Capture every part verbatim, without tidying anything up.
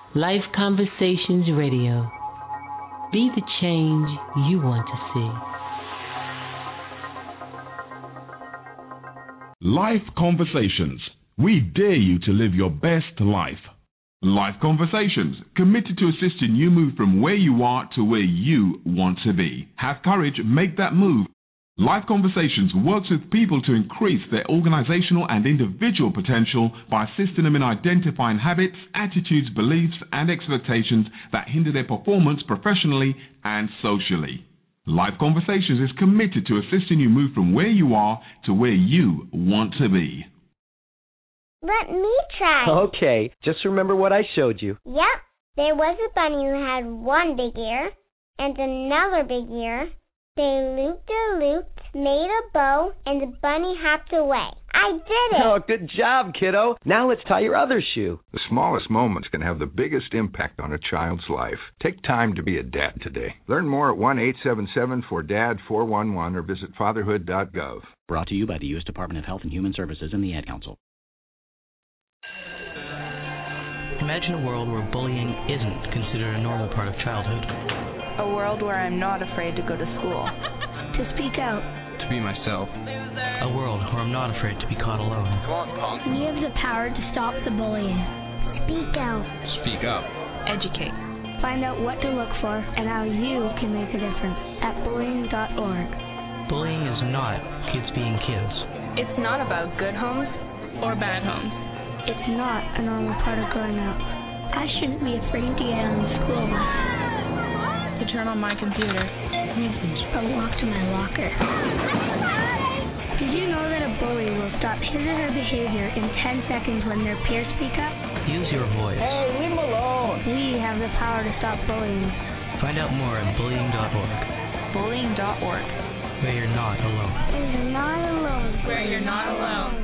Life Conversations Radio. Be the change you want to see. Life Conversations. We dare you to live your best life. Life Conversations, committed to assisting you move from where you are to where you want to be. Have courage, make that move. Life Conversations works with people to increase their organizational and individual potential by assisting them in identifying habits, attitudes, beliefs, and expectations that hinder their performance professionally and socially. Life Conversations is committed to assisting you move from where you are to where you want to be. Let me try. Okay, just remember what I showed you. Yep, there was a bunny who had one big ear and another big ear. They looped-a-looped, made a bow, and the bunny hopped away. I did it! Oh, good job, kiddo. Now let's tie your other shoe. The smallest moments can have the biggest impact on a child's life. Take time to be a dad today. Learn more at one eight seven seven four D A D four one one or visit fatherhood dot gov. Brought to you by the U S Department of Health and Human Services and the Ad Council. Imagine a world where bullying isn't considered a normal part of childhood. A world where I'm not afraid to go to school. To speak out. To be myself. A world where I'm not afraid to be caught alone. Come on, punk. We have the power to stop the bullying. Speak out. Speak up. Educate. Find out what to look for and how you can make a difference at bullying dot org. Bullying is not kids being kids. It's not about good homes or bad homes. It's not a normal part of growing up. I shouldn't be afraid to get on the school bus. To turn on my computer. Or walk to my locker. Did you know that a bully will stop his or her behavior in ten seconds when their peers speak up? Use your voice. Hey, leave them alone. We have the power to stop bullying. Find out more at bullying dot org. bullying dot org. Where you're not alone. Where you're not alone. Where you're not alone.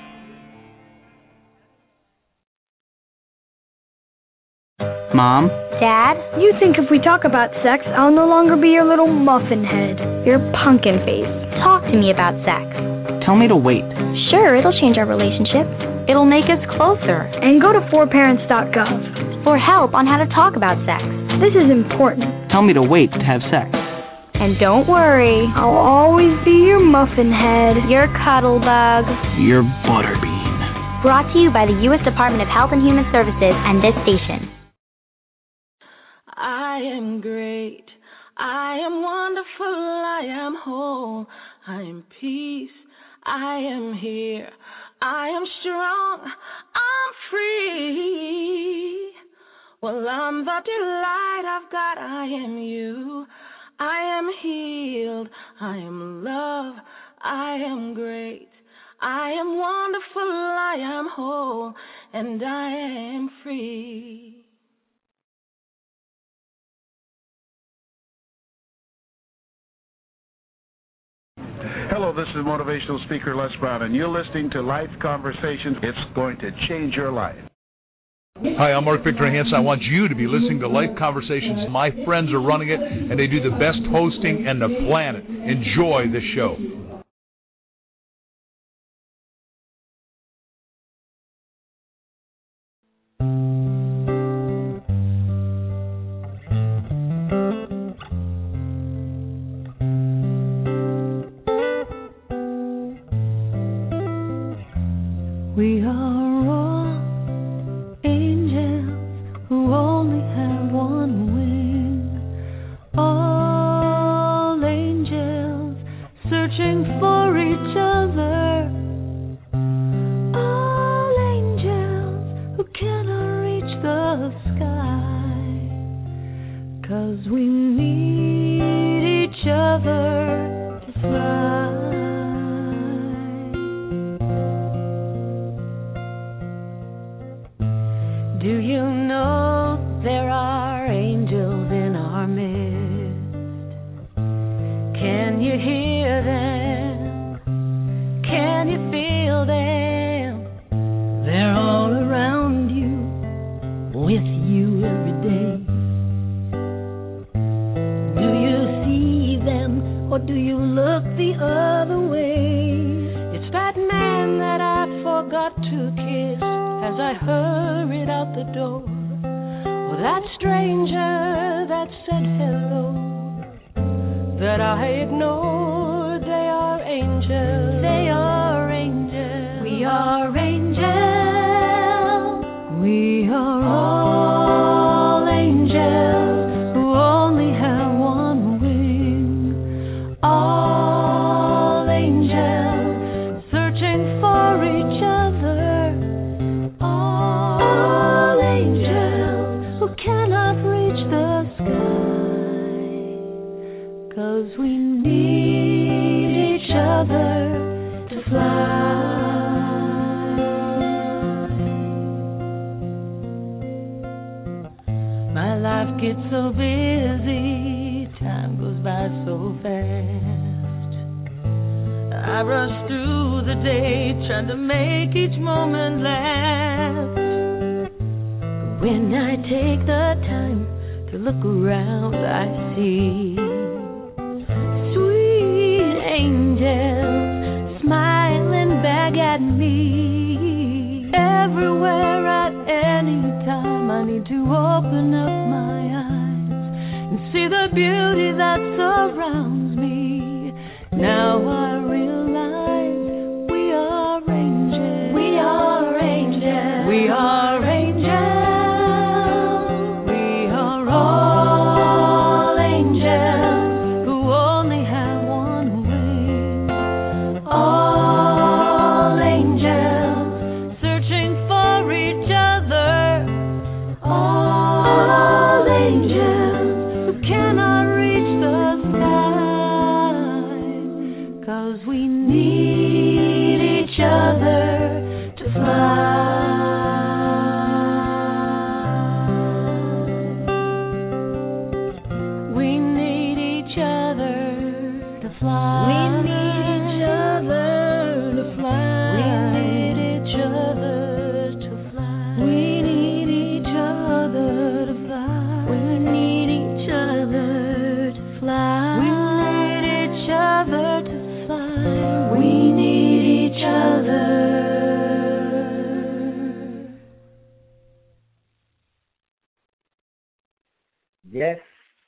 Mom? Dad? You think if we talk about sex, I'll no longer be your little muffin head, your pumpkin face. Talk to me about sex. Tell me to wait. Sure, it'll change our relationship. It'll make us closer. And go to four parents dot gov for help on how to talk about sex. This is important. Tell me to wait to have sex. And don't worry, I'll always be your muffin head, your cuddle bug, your butterbean. Brought to you by the U S Department of Health and Human Services and this station. I am great, I am wonderful, I am whole, I am peace, I am here, I am strong, I'm free. Well, I'm the delight of God, I am you, I am healed, I am love, I am great, I am wonderful, I am whole, and I am free. Hello, this is motivational speaker Les Brown, and you're listening to Life Conversations. It's going to change your life. Hi, I'm Mark Victor Hansen. I want you to be listening to Life Conversations. My friends are running it, and they do the best hosting in the planet. Enjoy the show. We are all angels who only have one wing. All angels searching for each other. All angels who cannot reach the sky. 'Cause we need each other to fly. Do you know there are angels in our midst? Can you hear them? Can you feel them? They're all around you, with you every day. Do you see them, or do you look the other way? It's that man that I forgot to kiss as I hurried out the door. or that stranger that said hello, that I ignored. They are angels. They are angels. We are angels. We are all angels who only have one wing. All angels searching for each other. All angels who cannot reach the sky. 'Cause we need each other to fly. My life gets so busy, time goes by so fast. I rush through the day trying to make each moment last. But when I take the time to look around, I see sweet angels smiling back at me. Everywhere at any time I need to open up my eyes and see the beauty that surrounds me. Now I realize we are angels. We are angels. We are angels. We are all angels who only have one wing. All angels searching for each other. All angels who cannot reach the sky. 'Cause we need each other to fly. We need each other to fly. We need each other to fly. We need each other to fly. We need each other to fly. We need each other to fly. We need each other to fly. We need each other. Yes,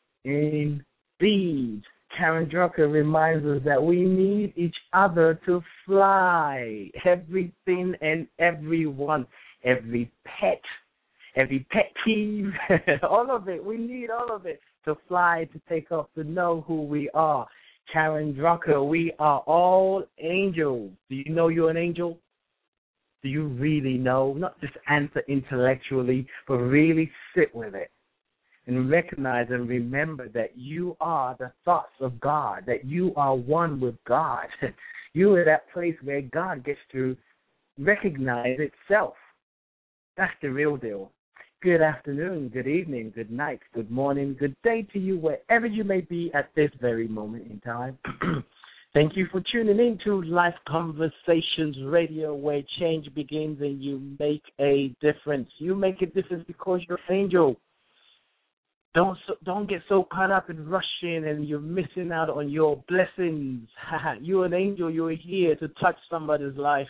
indeed. Karen Drucker reminds us that we need each other to fly. Everything and everyone, every pet, every pet peeve, all of it. We need all of it to fly, to take off, to know who we are. Karen Drucker, we are all angels. Do you know you're an angel? Do you really know? Not just answer intellectually, but really sit with it and recognize and remember that you are the thoughts of God, that you are one with God. You are that place where God gets to recognize itself. That's the real deal. Good afternoon, good evening, good night, good morning, good day to you wherever you may be at this very moment in time. Thank you for tuning in to Life Conversations Radio, where change begins and you make a difference. You make a difference because you're an angel. Don't don't get so caught up in rushing and you're missing out on your blessings. You're an angel. You're here to touch somebody's life.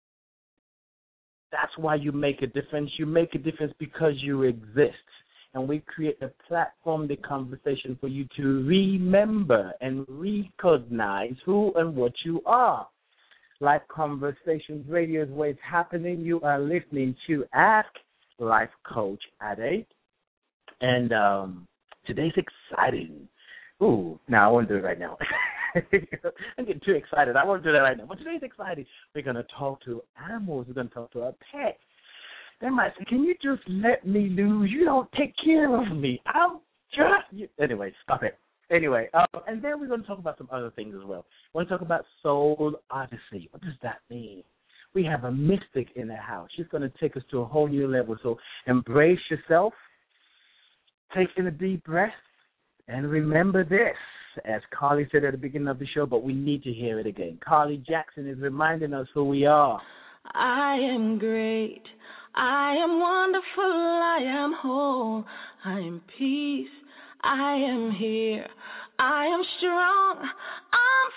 That's why you make a difference. You make a difference because you exist. And we create a platform, the conversation for you to remember and recognize who and what you are. Life Conversations Radio is where it's happening. You are listening to Ask Life Coach Ade. And um, today's exciting. Ooh, no, I won't do it right now. I'm getting too excited. I won't do that right now. But today's exciting. We're going to talk to animals. We're going to talk to our pets. They might say, can you just let me lose? You don't take care of me. I'm just... You. Anyway, stop it. Anyway, um, and then we're going to talk about some other things as well. We're going to talk about Soul Odyssey. What does that mean? We have a mystic in the house. She's going to take us to a whole new level. So embrace yourself. Take in a deep breath. And remember this, as Carly said at the beginning of the show, but we need to hear it again. Carly Jackson is reminding us who we are. I am great. I am wonderful. I am whole. I am peace. I am here. I am strong. I'm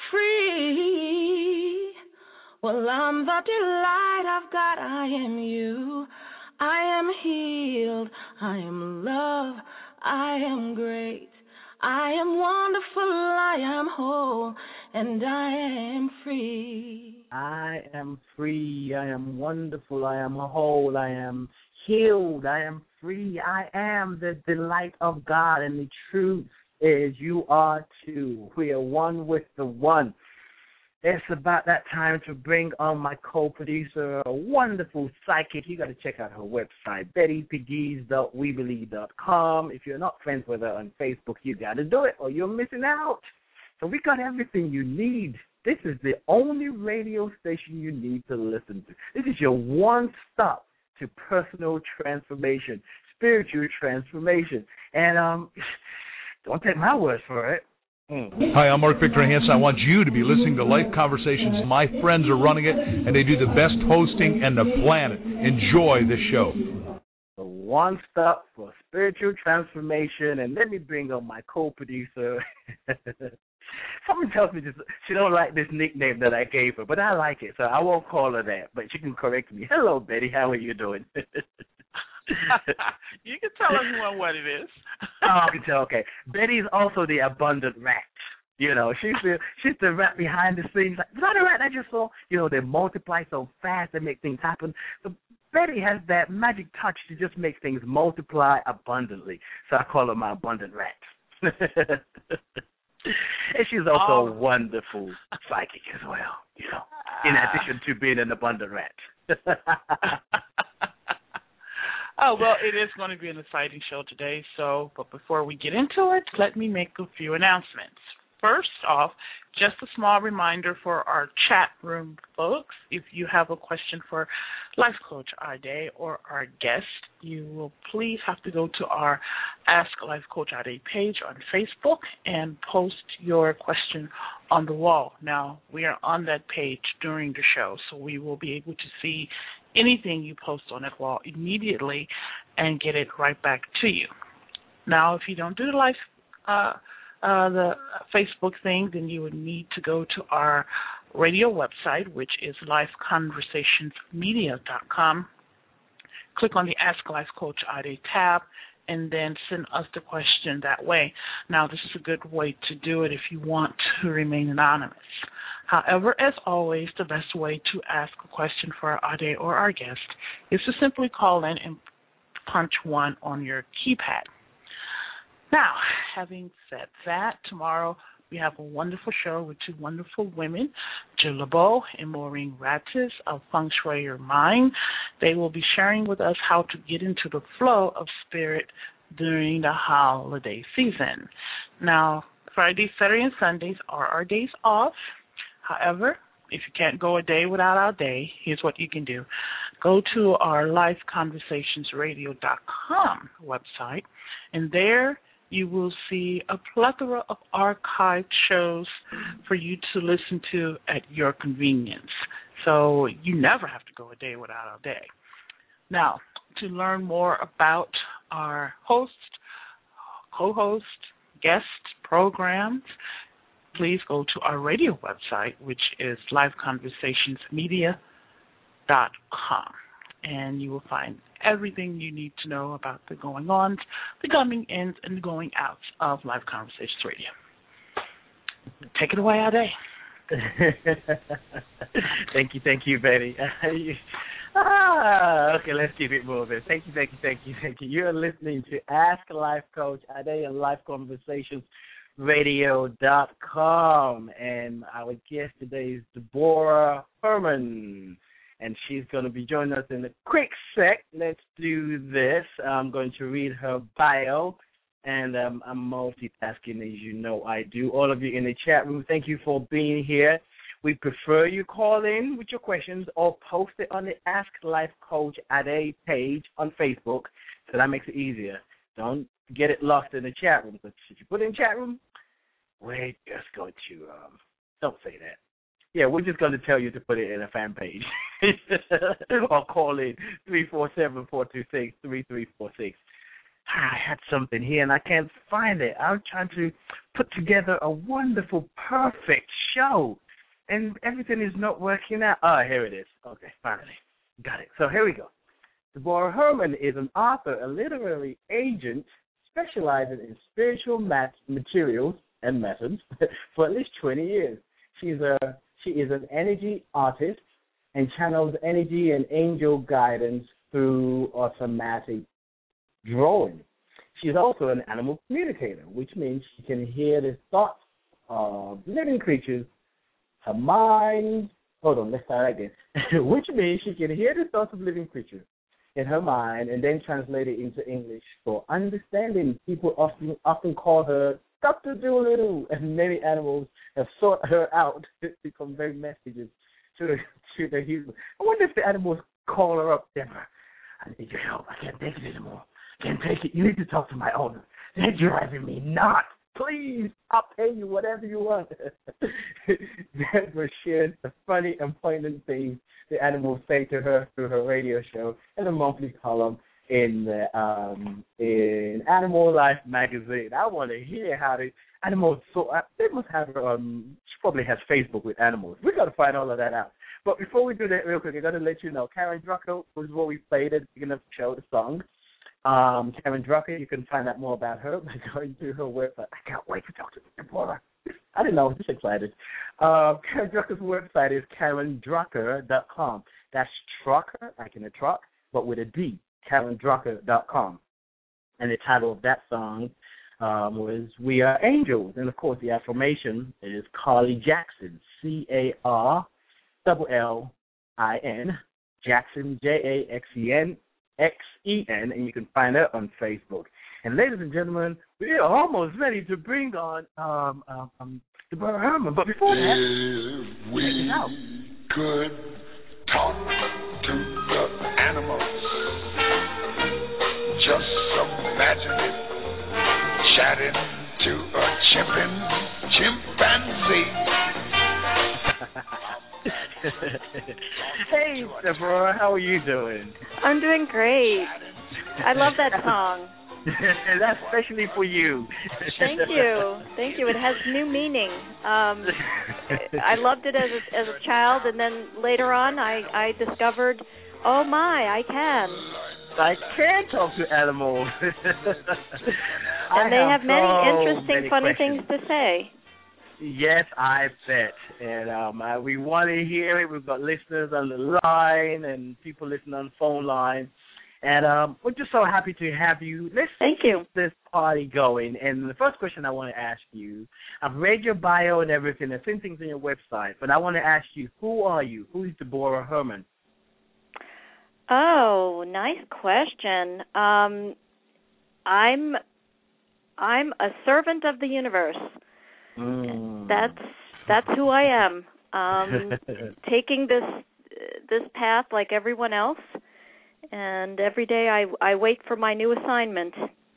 free. Well, I'm the delight of God. I am you. I am healed. I am love. I am great. I am wonderful. I am whole. And I am free. I am free. I am wonderful. I am whole. I am healed. I am free. I am the delight of God. And the truth is you are too. We are one with the one. It's about that time to bring on my co-producer, a wonderful psychic. You got to check out her website, betty pegues dot we believe dot com. If you're not friends with her on Facebook, you got to do it or you're missing out. So we got everything you need. This is the only radio station you need to listen to. This is your one stop to personal transformation, spiritual transformation. And um, don't take my word for it. Mm. Hi, I'm Mark Victor Hansen. I want you to be listening to Life Conversations. My friends are running it, and they do the best hosting in the planet. Enjoy the show. The one stop for spiritual transformation. And let me bring on my co-producer. Someone tells me this, she don't like this nickname that I gave her, but I like it, so I won't call her that. But she can correct me. Hello, Betty. How are you doing? You can tell everyone what it is. Oh, I can tell. Okay, Betty's also the abundant rat. You know, she's the she's the rat behind the scenes. Like, is that a rat I just saw? You know, they multiply so fast, they make things happen. So Betty has that magic touch to just make things multiply abundantly. So I call her my abundant rat. And she's also oh. a wonderful psychic as well, you know, in addition to being an abundant rat. Oh, well, it is going to be an exciting show today. So, but before we get into it, let me make a few announcements. First off, just a small reminder for our chat room folks. If you have a question for Life Coach Ade or our guest, you will please have to go to our Ask Life Coach Ade page on Facebook and post your question on the wall. Now, we are on that page during the show, so we will be able to see anything you post on that wall immediately and get it right back to you. Now, if you don't do the live uh, uh, the Facebook thing, then you would need to go to our radio website, which is life conversations media dot com. Click on the Ask Life Coach Ade tab, and then send us the question that way. Now, this is a good way to do it if you want to remain anonymous. However, as always, the best way to ask a question for Ade or our guest is to simply call in and punch one on your keypad. Now, having said that, tomorrow we have a wonderful show with two wonderful women, Jill LeBeau and Maureen Ratzis of Feng Shui Your Mind. They will be sharing with us how to get into the flow of spirit during the holiday season. Now, Fridays, Saturdays, and Sundays are our days off. However, if you can't go a day without our day, here's what you can do. Go to our life conversations radio dot com website, and there you will see a plethora of archived shows for you to listen to at your convenience. So you never have to go a day without our day. Now, to learn more about our host, co-host, guest programs, please go to our radio website, which is life conversations media dot com, and you will find everything you need to know about the going-ons, the coming-ins, and the going-outs of Life Conversations Radio. Take it away, Ade. Thank you, thank you, Betty. ah, okay, let's keep it moving. Thank you, thank you, thank you, thank you. You're listening to Ask Life Coach Ade and Life Conversations radio dot com, and our guest today is Deborah Herman, and she's going to be joining us in a quick sec. Let's do this. I'm going to read her bio, and um, I'm multitasking, as you know I do. All of you in the chat room, thank you for being here. We prefer you call in with your questions or post it on the Ask Life Coach Ade page on Facebook, so that makes it easier. Don't get it lost in the chat room. But if you put it in the chat room, we're just going to, um, don't say that. Yeah, we're just going to tell you to put it in a fan page. Or call in three four seven, four two six, three three four six. I had something here and I can't find it. I'm trying to put together a wonderful, perfect show, and everything is not working out. Oh, here it is. Okay, finally. Got it. So here we go. Deborah Herman is an author, a literary agent specializing in spiritual math materials and methods for at least twenty years. She's a she is an energy artist and channels energy and angel guidance through automatic drawing. She's also an animal communicator, which means she can hear the thoughts of living creatures, her mind. Hold on, let's start again. Which means she can hear the thoughts of living creatures in her mind and then translate it into English for understanding. People often often call her Doctor Doolittle, and many animals have sought her out to convey messages to the, to the human. I wonder if the animals call her up, Deborah. I need your help. I can't take it anymore. Can't take it. You need to talk to my owner. They're driving me nuts. Please, I'll pay you whatever you want. Deborah shares the funny and poignant things the animals say to her through her radio show and a monthly column in the, um, in Animal Life magazine. I want to hear how the animals. So uh, they must have. Um, she probably has Facebook with animals. We got to find all of that out. But before we do that, real quick, I got to let you know, Karen Drucker was what we played at the beginning of the show, the song. Um, Karen Drucker, you can find out more about her by going to her website. I can't wait to talk to Deborah. I didn't know, I'm just excited. Uh, Karen Drucker's website is karen drucker dot com. That's trucker, like in a truck, but with a D, karen drucker dot com. And the title of that song um, was We Are Angels. And, of course, the affirmation is Carly Jackson, C A R L L I N, Jackson, J A X E N. X E N, and you can find her on Facebook. And ladies and gentlemen, we are almost ready to bring on um, um, um, Deborah Herman. But before that, if we could talk to the animals, just imagine it, chatting to a chimpin, chimpanzee. Hey, Deborah, how are you doing? I'm doing great. I love that song. That's especially for you. Thank you. Thank you. It has new meaning. Um, I loved it as a, as a child, and then later on I, I discovered, oh, my, I can. I can talk to animals. And they have, have many so interesting, many funny questions. things to say. Yes, I bet. And um, I, we want to hear it. We've got listeners on the line and people listening on the phone line. And um, we're just so happy to have you. Let's Thank you. keep this party going. And the first question I want to ask you, I've read your bio and everything. I've seen things on your website. But I want to ask you, who are you? Who is Deborah Herman? Oh, nice question. Um, I'm I'm a servant of the universe. Mm. That's that's who I am. Um, taking this this path like everyone else, and every day I I wait for my new assignment.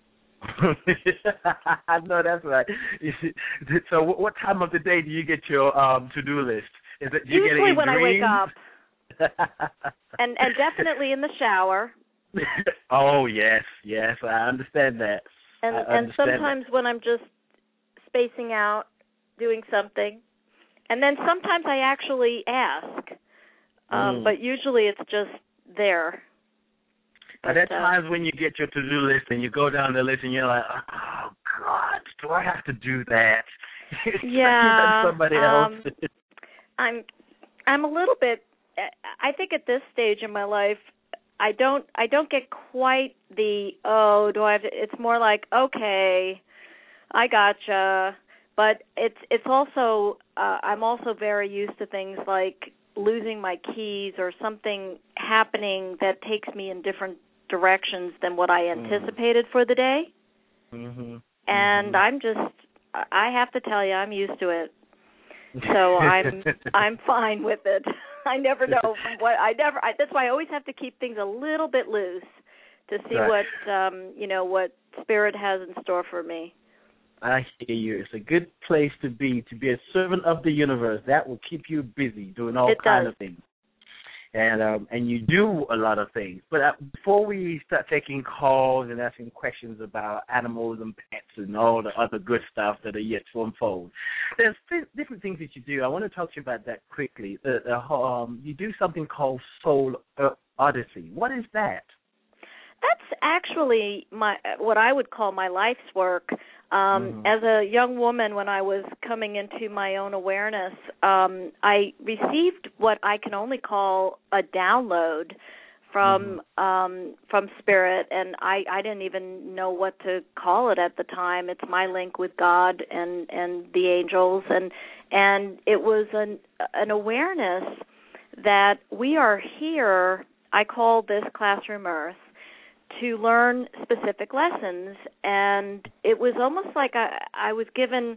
I know that's right. So, what time of the day do you get your um, to-do list? Is it do you usually get it when dreams? I wake up, and and definitely in the shower. Oh yes, yes, I understand that. And I and understand sometimes that. when I'm just spacing out, doing something, and then sometimes I actually ask, um, mm. but usually it's just there. Are there But, uh, times when you get your to-do list and you go down the list and you're like, oh God, do I have to do that? Yeah, somebody else. um, I'm I'm a little bit. I think at this stage in my life, I don't I don't get quite the oh do I have to, it's more like okay, I gotcha. But it's it's also uh, I'm also very used to things like losing my keys or something happening that takes me in different directions than what I anticipated mm. for the day. Mm-hmm. And mm-hmm. I'm just I have to tell you I'm used to it. So I'm I'm fine with it. I never know what I never. I, that's why I always have to keep things a little bit loose to see right. what um, you know what spirit has in store for me. I hear you. It's a good place to be, to be a servant of the universe. That will keep you busy doing all it kinds does. of things. And um, and you do a lot of things. But uh, before we start taking calls and asking questions about animals and pets and all the other good stuff that are yet to unfold, there's th- different things that you do. I want to talk to you about that quickly. Uh, uh, um, you do something called Soul uh, Odyssey. What is that? that's actually my what I would call my life's work. Um, mm-hmm. As a young woman, when I was coming into my own awareness, um, I received what I can only call a download from mm-hmm. um, from Spirit, and I, I didn't even know what to call it at the time. It's my link with God and, and the angels, and and it was an an awareness that we are here. I call this Classroom Earth, to learn specific lessons, and it was almost like I, I was given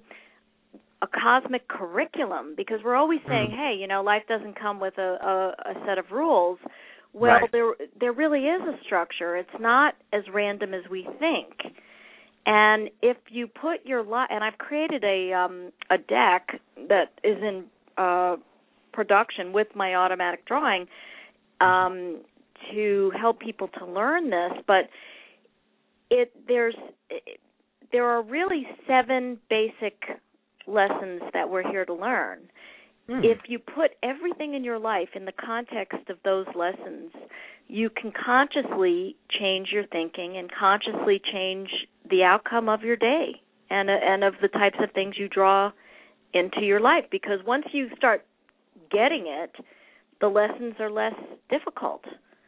a cosmic curriculum, because we're always saying, mm. hey, you know, life doesn't come with a, a, a set of rules. Well, right. there there really is a structure. It's not as random as we think. And if you put your life, and I've created a um, a deck that is in uh, production with my automatic drawing, um, to help people to learn this, but it there's it, there are really seven basic lessons that we're here to learn. Mm. If you put everything in your life in the context of those lessons, you can consciously change your thinking and consciously change the outcome of your day and and of the types of things you draw into your life. Because once you start getting it, the lessons are less difficult.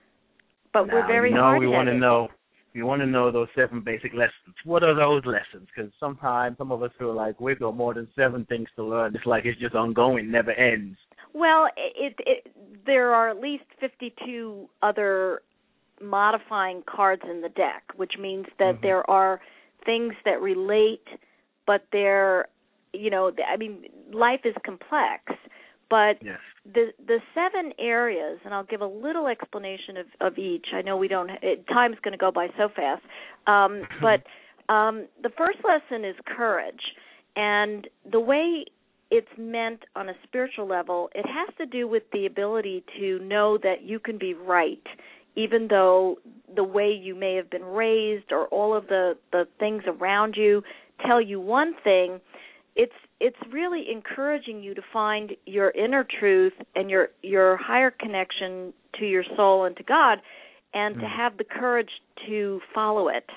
But now, we're very you know, hard-headed. We want to know. We want to know those seven basic lessons. What are those lessons? Because sometimes some of us feel like we've got more than seven things to learn. It's like it's just ongoing, never ends. Well, it, it, there are at least fifty-two other modifying cards in the deck, which means that mm-hmm. there are things that relate, but they're, you know, I mean, life is complex. But yes. the the seven areas, and I'll give a little explanation of, of each. I know we don't. It, time's going to go by so fast. Um, but um, the first lesson is courage, and the way it's meant on a spiritual level, it has to do with the ability to know that you can be right, even though the way you may have been raised or all of the, the things around you tell you one thing. It's it's really encouraging you to find your inner truth and your your higher connection to your soul and to God, and mm. to have the courage to follow it.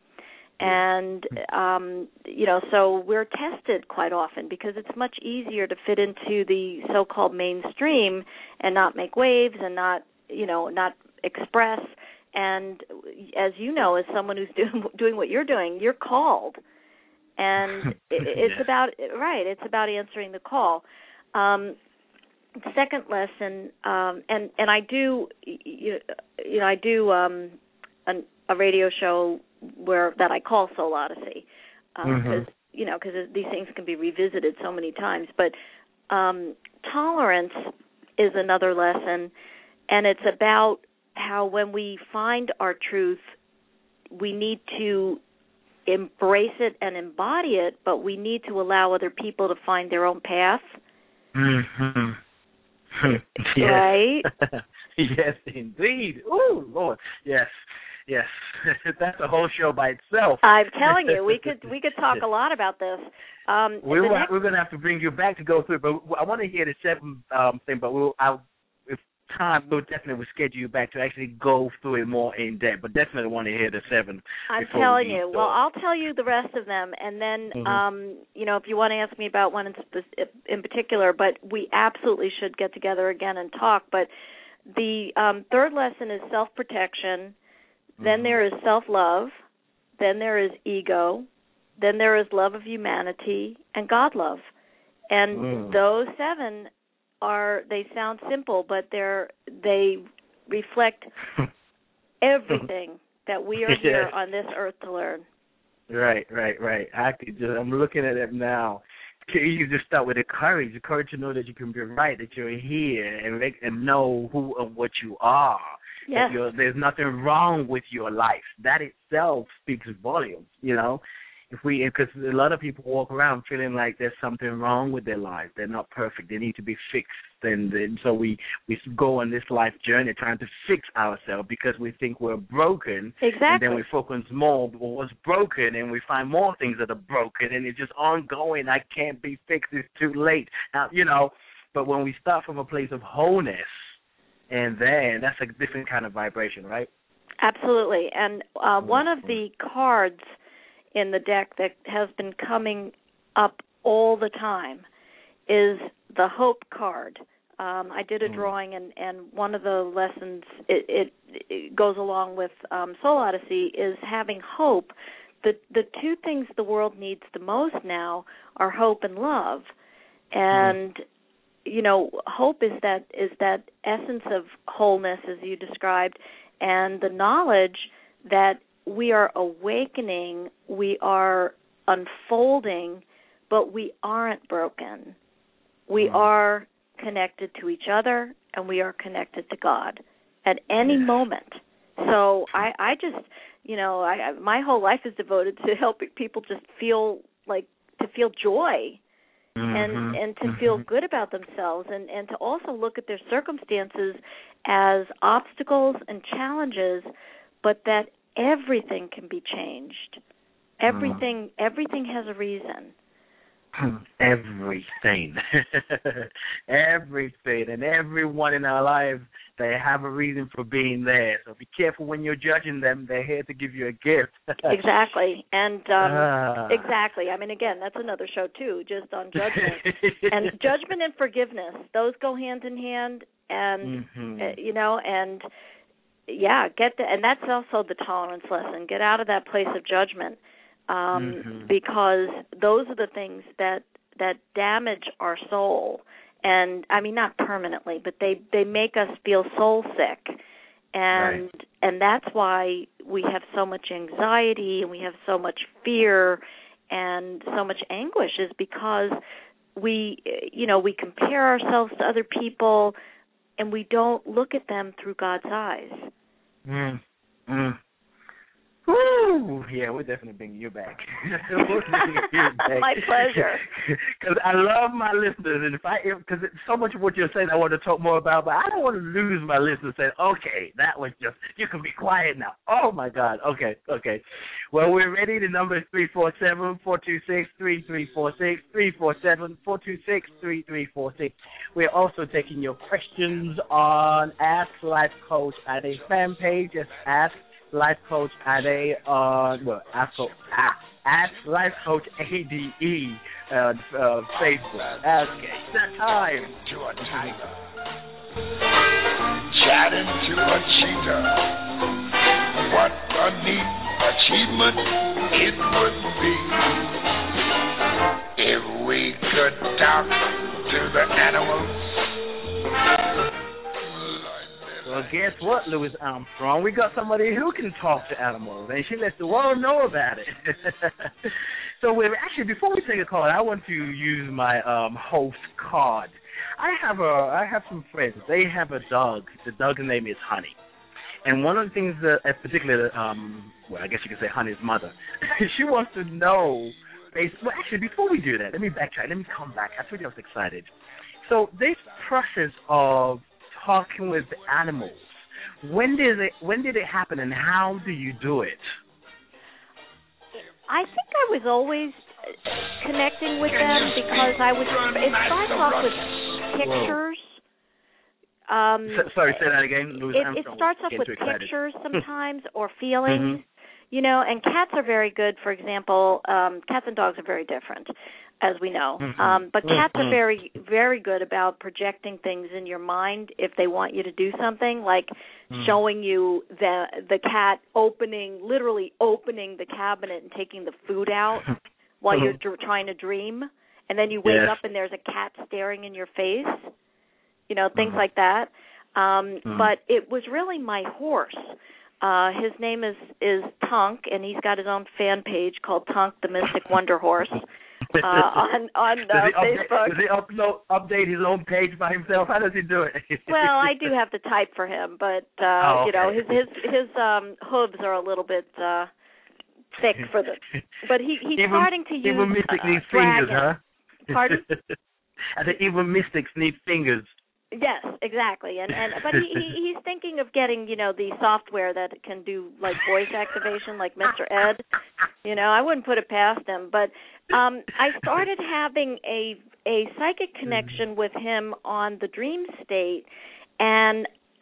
And um, you know, so we're tested quite often because it's much easier to fit into the so-called mainstream and not make waves and not you know not express. And as you know, as someone who's doing doing what you're doing, you're called. And it's yeah. about right. It's about answering the call. Um, second lesson, um, and and I do, you, you know, I do um, an, a radio show where that I call Soul Odyssey, because um, mm-hmm. you know, because these things can be revisited so many times. But um, tolerance is another lesson, and it's about how when we find our truth, we need to embrace it and embody it, but we need to allow other people to find their own path. Mm-hmm. Yes. Right? Yes, indeed. Oh, Lord. Yes. Yes. That's a whole show by itself. I'm telling you, we could we could talk a lot about this. Um, we're next... we're going to have to bring you back to go through it, but I want to hear the seven um, thing, but we'll I'll time, we'll definitely schedule you back to actually go through it more in depth, but definitely want to hear the seven. I'm telling you. Well, I'll tell you the rest of them, and then, mm-hmm. um, you know, if you want to ask me about one in, in particular, but we absolutely should get together again and talk. But the um, third lesson is self-protection. Mm-hmm. Then there is self-love. Then there is ego. Then there is love of humanity and God love. And mm. those seven are, they sound simple, but they're they reflect everything that we are yes. here on this earth to learn. Right, right, right. I could just, I'm looking at it now. You just start with the courage, the courage to know that you can be right, that you're here, and make, and know who and what you are. Yes. That you're, there's nothing wrong with your life. That itself speaks volumes, you know. If we, because a lot of people walk around feeling like there's something wrong with their lives. They're not perfect. They need to be fixed. And, and so we, we go on this life journey trying to fix ourselves because we think we're broken. Exactly. And then we focus more on what's broken, and we find more things that are broken, and it's just ongoing. I can't be fixed. It's too late. Now, you know, but when we start from a place of wholeness, and then that's a different kind of vibration, right? Absolutely. And uh, one of the cards in the deck that has been coming up all the time is the hope card. Um, I did a drawing, and, and one of the lessons it, it, it goes along with um, Soul Odyssey is having hope. The the two things the world needs the most now are hope and love. And you know, hope is that is that essence of wholeness, as you described, and the knowledge that we are awakening, we are unfolding, but we aren't broken. We mm. are connected to each other, and we are connected to God at any yes. moment. So I, I just, you know, I, I, my whole life is devoted to helping people just feel like, to feel joy. Mm-hmm. And and to mm-hmm. feel good about themselves, and, and to also look at their circumstances as obstacles and challenges, but that everything can be changed. Everything mm. everything has a reason. Everything. Everything. And everyone in our lives, they have a reason for being there. So be careful when you're judging them. They're here to give you a gift. Exactly. And um, ah. exactly. I mean, again, that's another show, too, just on judgment. And judgment and forgiveness, those go hand in hand. And, mm-hmm. uh, you know, and, yeah, get the, and that's also the tolerance lesson. Get out of that place of judgment. Um, mm-hmm. Because those are the things that, that damage our soul, and I mean not permanently, but they, they make us feel soul sick, and right. and that's why we have so much anxiety and we have so much fear and so much anguish, is because we you know we compare ourselves to other people and we don't look at them through God's eyes. Mm. Mm. Woo! Yeah, we're definitely bringing you back. We're bringing you back. My pleasure. Because I love my listeners, and if I, because so much of what you're saying I want to talk more about, but I don't want to lose my listeners saying, okay, that was just, you can be quiet now. Oh, my God. Okay, okay. Well, we're ready. The number is three four seven, four two six, three three four six, three four seven, four two six, three three four six. We're also taking your questions on Ask Life Coach at a fan page. Just ask Life Coach Ade on, well, ask, ask Life Coach A D E on uh, uh, Facebook. Okay, it's that time. To a tiger. Chatting to a cheetah. What a neat achievement it would be if we could talk to the animals. Well, guess what, Louis Armstrong? We got somebody who can talk to animals, and she lets the world know about it. So we're actually, before we take a call, I want to use my um, host card. I have a, I have some friends. They have a dog. The dog's name is Honey. And one of the things that, particularly, um, well, I guess you could say Honey's mother, she wants to know, well, actually, before we do that, let me backtrack. Let me come back. I told you I was excited. So this process of talking with animals, when did it when did it happen, and how do you do it? I think I was always connecting with them because I was. It starts off with pictures. Um, so, sorry, say that again. Louis it, it starts off with pictures sometimes or feelings, mm-hmm. you know. And cats are very good. For example, um, cats and dogs are very different, as we know. Mm-hmm. Um, but cats mm-hmm. are very, very good about projecting things in your mind if they want you to do something, like mm-hmm. showing you the the cat opening, literally opening the cabinet and taking the food out while mm-hmm. you're dr- trying to dream, and then you wake yes. up and there's a cat staring in your face, you know, things mm-hmm. like that. Um, mm-hmm. But it was really my horse. Uh, his name is, is Tunk, and he's got his own fan page called Tunk the Mystic Wonder Horse. Uh, on on uh, does he Facebook. Update, does he upload, update his own page by himself? How does he do it? Well, I do have to type for him, but uh, oh, okay. you know, his his his um, hooves are a little bit uh, thick for the. But he he's even, starting to use even mystic uh, needs dragon. fingers, huh? Pardon? I said even mystics need fingers. Yes, exactly, and and but he, he he's thinking of getting, you know, the software that can do like voice activation, like Mister Ed. You know, I wouldn't put it past him. But um, I started having a a psychic connection with him on the dream state, and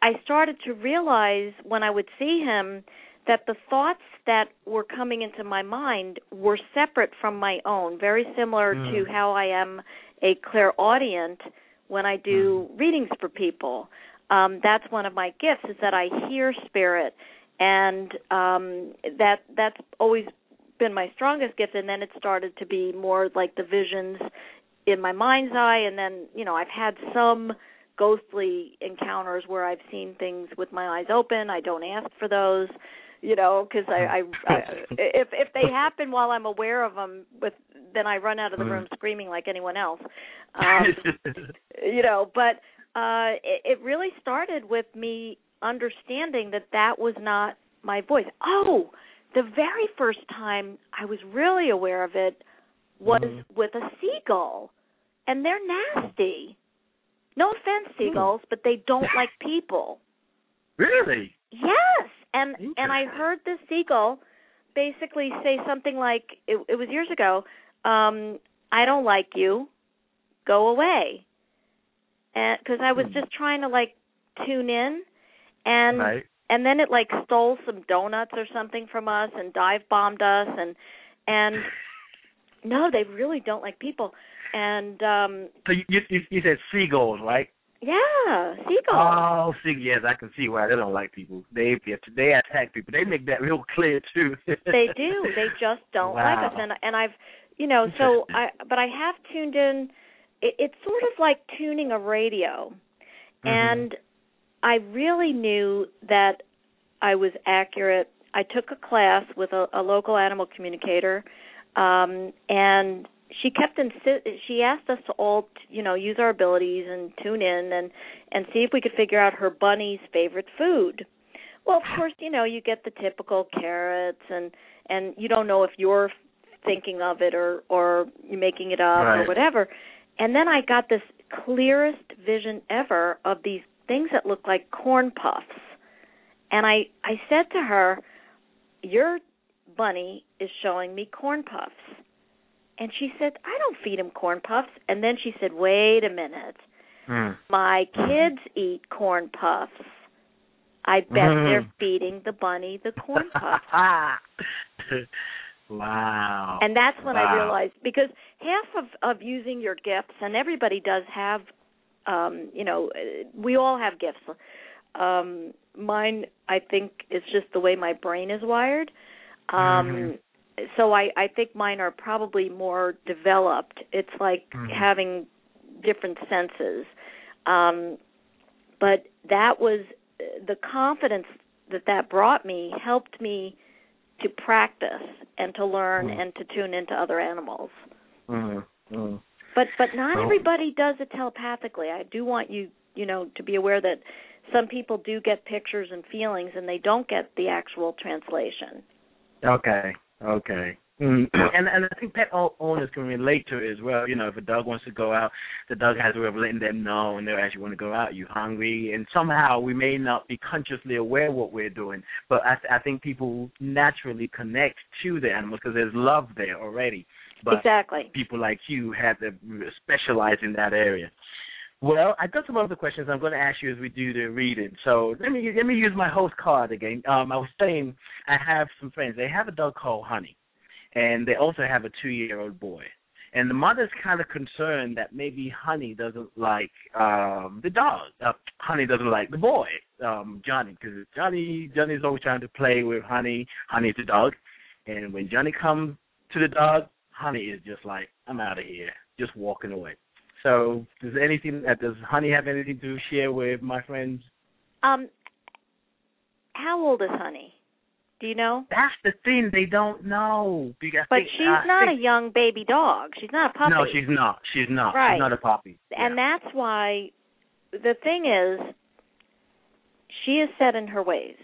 I started to realize when I would see him that the thoughts that were coming into my mind were separate from my own, very similar mm. to how I am a clairaudient when I do mm. readings for people. Um, that's one of my gifts, is that I hear spirit, and um, that that's always been my strongest gift, and then it started to be more like the visions in my mind's eye, and then, you know, I've had some ghostly encounters where I've seen things with my eyes open. I don't ask for those, you know, because I, I, I if if they happen while I'm aware of them, with then I run out of the room screaming like anyone else, um, you know. But uh, it, it really started with me understanding that that was not my voice. Oh, the very first time I was really aware of it was mm-hmm. with a seagull, and they're nasty. No offense, seagulls, but they don't like people. Really? Yes. And and I heard this seagull basically say something like, it, it was years ago, um, I don't like you, go away. And because I was just trying to, like, tune in, and right. and then it, like, stole some donuts or something from us and dive-bombed us, and and no, they really don't like people. And um, so you, you you said seagulls, right? Yeah, seagulls. Oh, see, yes, I can see why they don't like people. They they attack people. They make that real clear too. They do. They just don't wow. like us. And and I've, you know, so I but I have tuned in. It, it's sort of like tuning a radio, mm-hmm. and I really knew that I was accurate. I took a class with a, a local animal communicator, um, and she kept insi- she asked us to all, you know, use our abilities and tune in and, and see if we could figure out her bunny's favorite food. Well, of course, you know, you get the typical carrots, and, and you don't know if you're thinking of it or, or you're making it up right. or whatever. And then I got this clearest vision ever of these things that look like corn puffs. And I, I said to her, your bunny is showing me corn puffs. And she said, I don't feed him corn puffs. And then she said, wait a minute. Mm. My kids eat corn puffs. I bet mm. they're feeding the bunny the corn puffs. Wow. And that's when wow. I realized, because half of, of using your gifts, and everybody does have, um, you know, we all have gifts. Um, mine, I think, is just the way my brain is wired. Um mm-hmm. So I, I think mine are probably more developed. It's like mm-hmm. having different senses. Um, but that was the confidence that that brought me, helped me to practice and to learn mm-hmm. and to tune into other animals. Mm-hmm. Mm-hmm. But but not oh. everybody does it telepathically. I do want you, you know, to be aware that some people do get pictures and feelings, and they don't get the actual translation. Okay. Okay. Mm. And and I think pet owners can relate to it as well. You know, if a dog wants to go out, the dog has a way of letting them know when they actually want to go out. You hungry? And somehow we may not be consciously aware of what we're doing, but I, I think people naturally connect to the animals because there's love there already. But exactly. people like you have to specialize in that area. Well, I got some other questions I'm going to ask you as we do the reading. So let me let me use my host card again. Um, I was saying I have some friends. They have a dog called Honey, and they also have a two-year-old boy. And the mother's kind of concerned that maybe Honey doesn't like um, the dog. Uh, Honey doesn't like the boy, um, Johnny, because Johnny Johnny's always trying to play with Honey. Honey's the dog, and when Johnny comes to the dog, Honey is just like, I'm out of here, just walking away. So, does anything? Uh, does Honey have anything to share with my friends? Um, how old is Honey? Do you know? That's the thing; they don't know. Because but think, she's uh, not think, a young baby dog. She's not a puppy. No, she's not. She's not. Right. She's not a puppy. And yeah. that's why the thing is, she is set in her ways,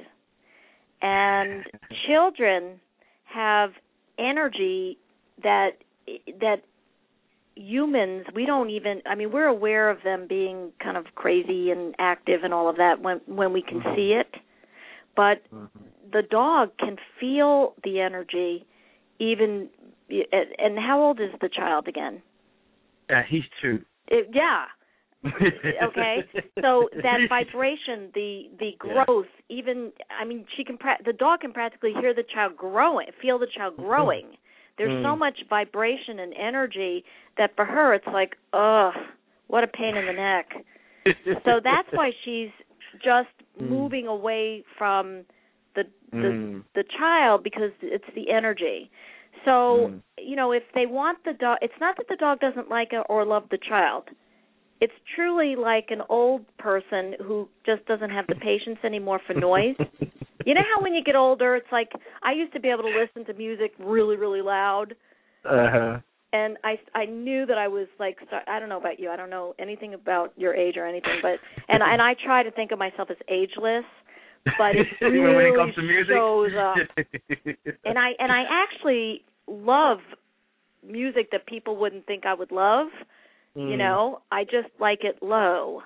and children have energy that that. Humans, we don't even, I mean, we're aware of them being kind of crazy and active and all of that when when we can mm-hmm. see it, but mm-hmm. the dog can feel the energy even, and how old is the child again? Uh, he's two. It, yeah. Okay, so that vibration, the the growth, yeah. even I mean, she can pra- the dog can practically hear the child growing, feel the child growing. There's mm. so much vibration and energy that for her it's like, ugh, what a pain in the neck. So that's why she's just mm. moving away from the the, mm. the child, because it's the energy. So mm. you know, if they want the dog, it's not that the dog doesn't like it or love the child. It's truly like an old person who just doesn't have the patience anymore for noise. You know how when you get older, it's like I used to be able to listen to music really, really loud. Uh-huh. And I, I knew that I was like, I don't know about you. I don't know anything about your age or anything. But and, and I try to think of myself as ageless, but it really when it comes to music? shows up. and I and I actually love music that people wouldn't think I would love. You know, I just like it low.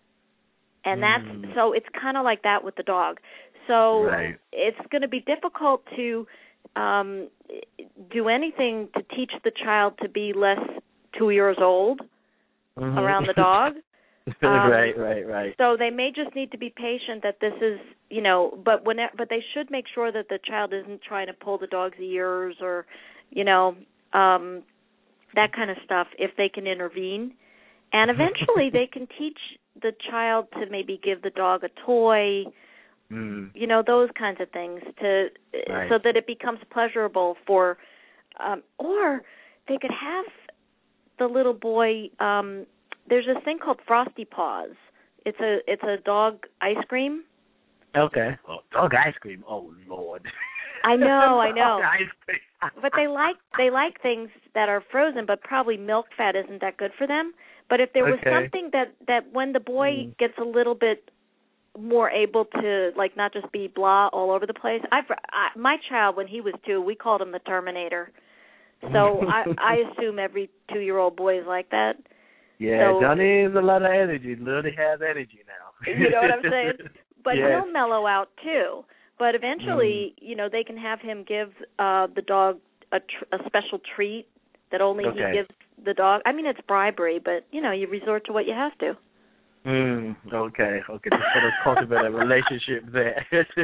And that's, mm. so it's kind of like that with the dog. So right. it's going to be difficult to um, do anything to teach the child to be less two years old mm-hmm. around the dog. um, right, right, right. So they may just need to be patient that this is, you know, but when it, but they should make sure that the child isn't trying to pull the dog's ears or, you know, um, that kind of stuff, if they can intervene. And eventually they can teach the child to maybe give the dog a toy, mm. you know, those kinds of things, to right. so that it becomes pleasurable for, um, or they could have the little boy, um, there's this thing called Frosty Paws. It's a it's a dog ice cream. Okay. Oh, dog ice cream. Oh, Lord. I know, I know. But they like they like things that are frozen, but probably milk fat isn't that good for them. But if there was okay. something that, that when the boy mm. gets a little bit more able to, like, not just be blah all over the place. I've, I, my child, when he was two, we called him the Terminator. So I, I assume every two-year-old boy is like that. Yeah, so, Johnny has a lot of energy. Literally has energy now. You know what I'm saying? But yes. he'll mellow out, too. But eventually, mm. you know, they can have him give uh, the dog a, tr- a special treat that only okay. he gives the dog. I mean, it's bribery, but, you know, you resort to what you have to. Mm, okay, okay. Just sort of cultivate a relationship there.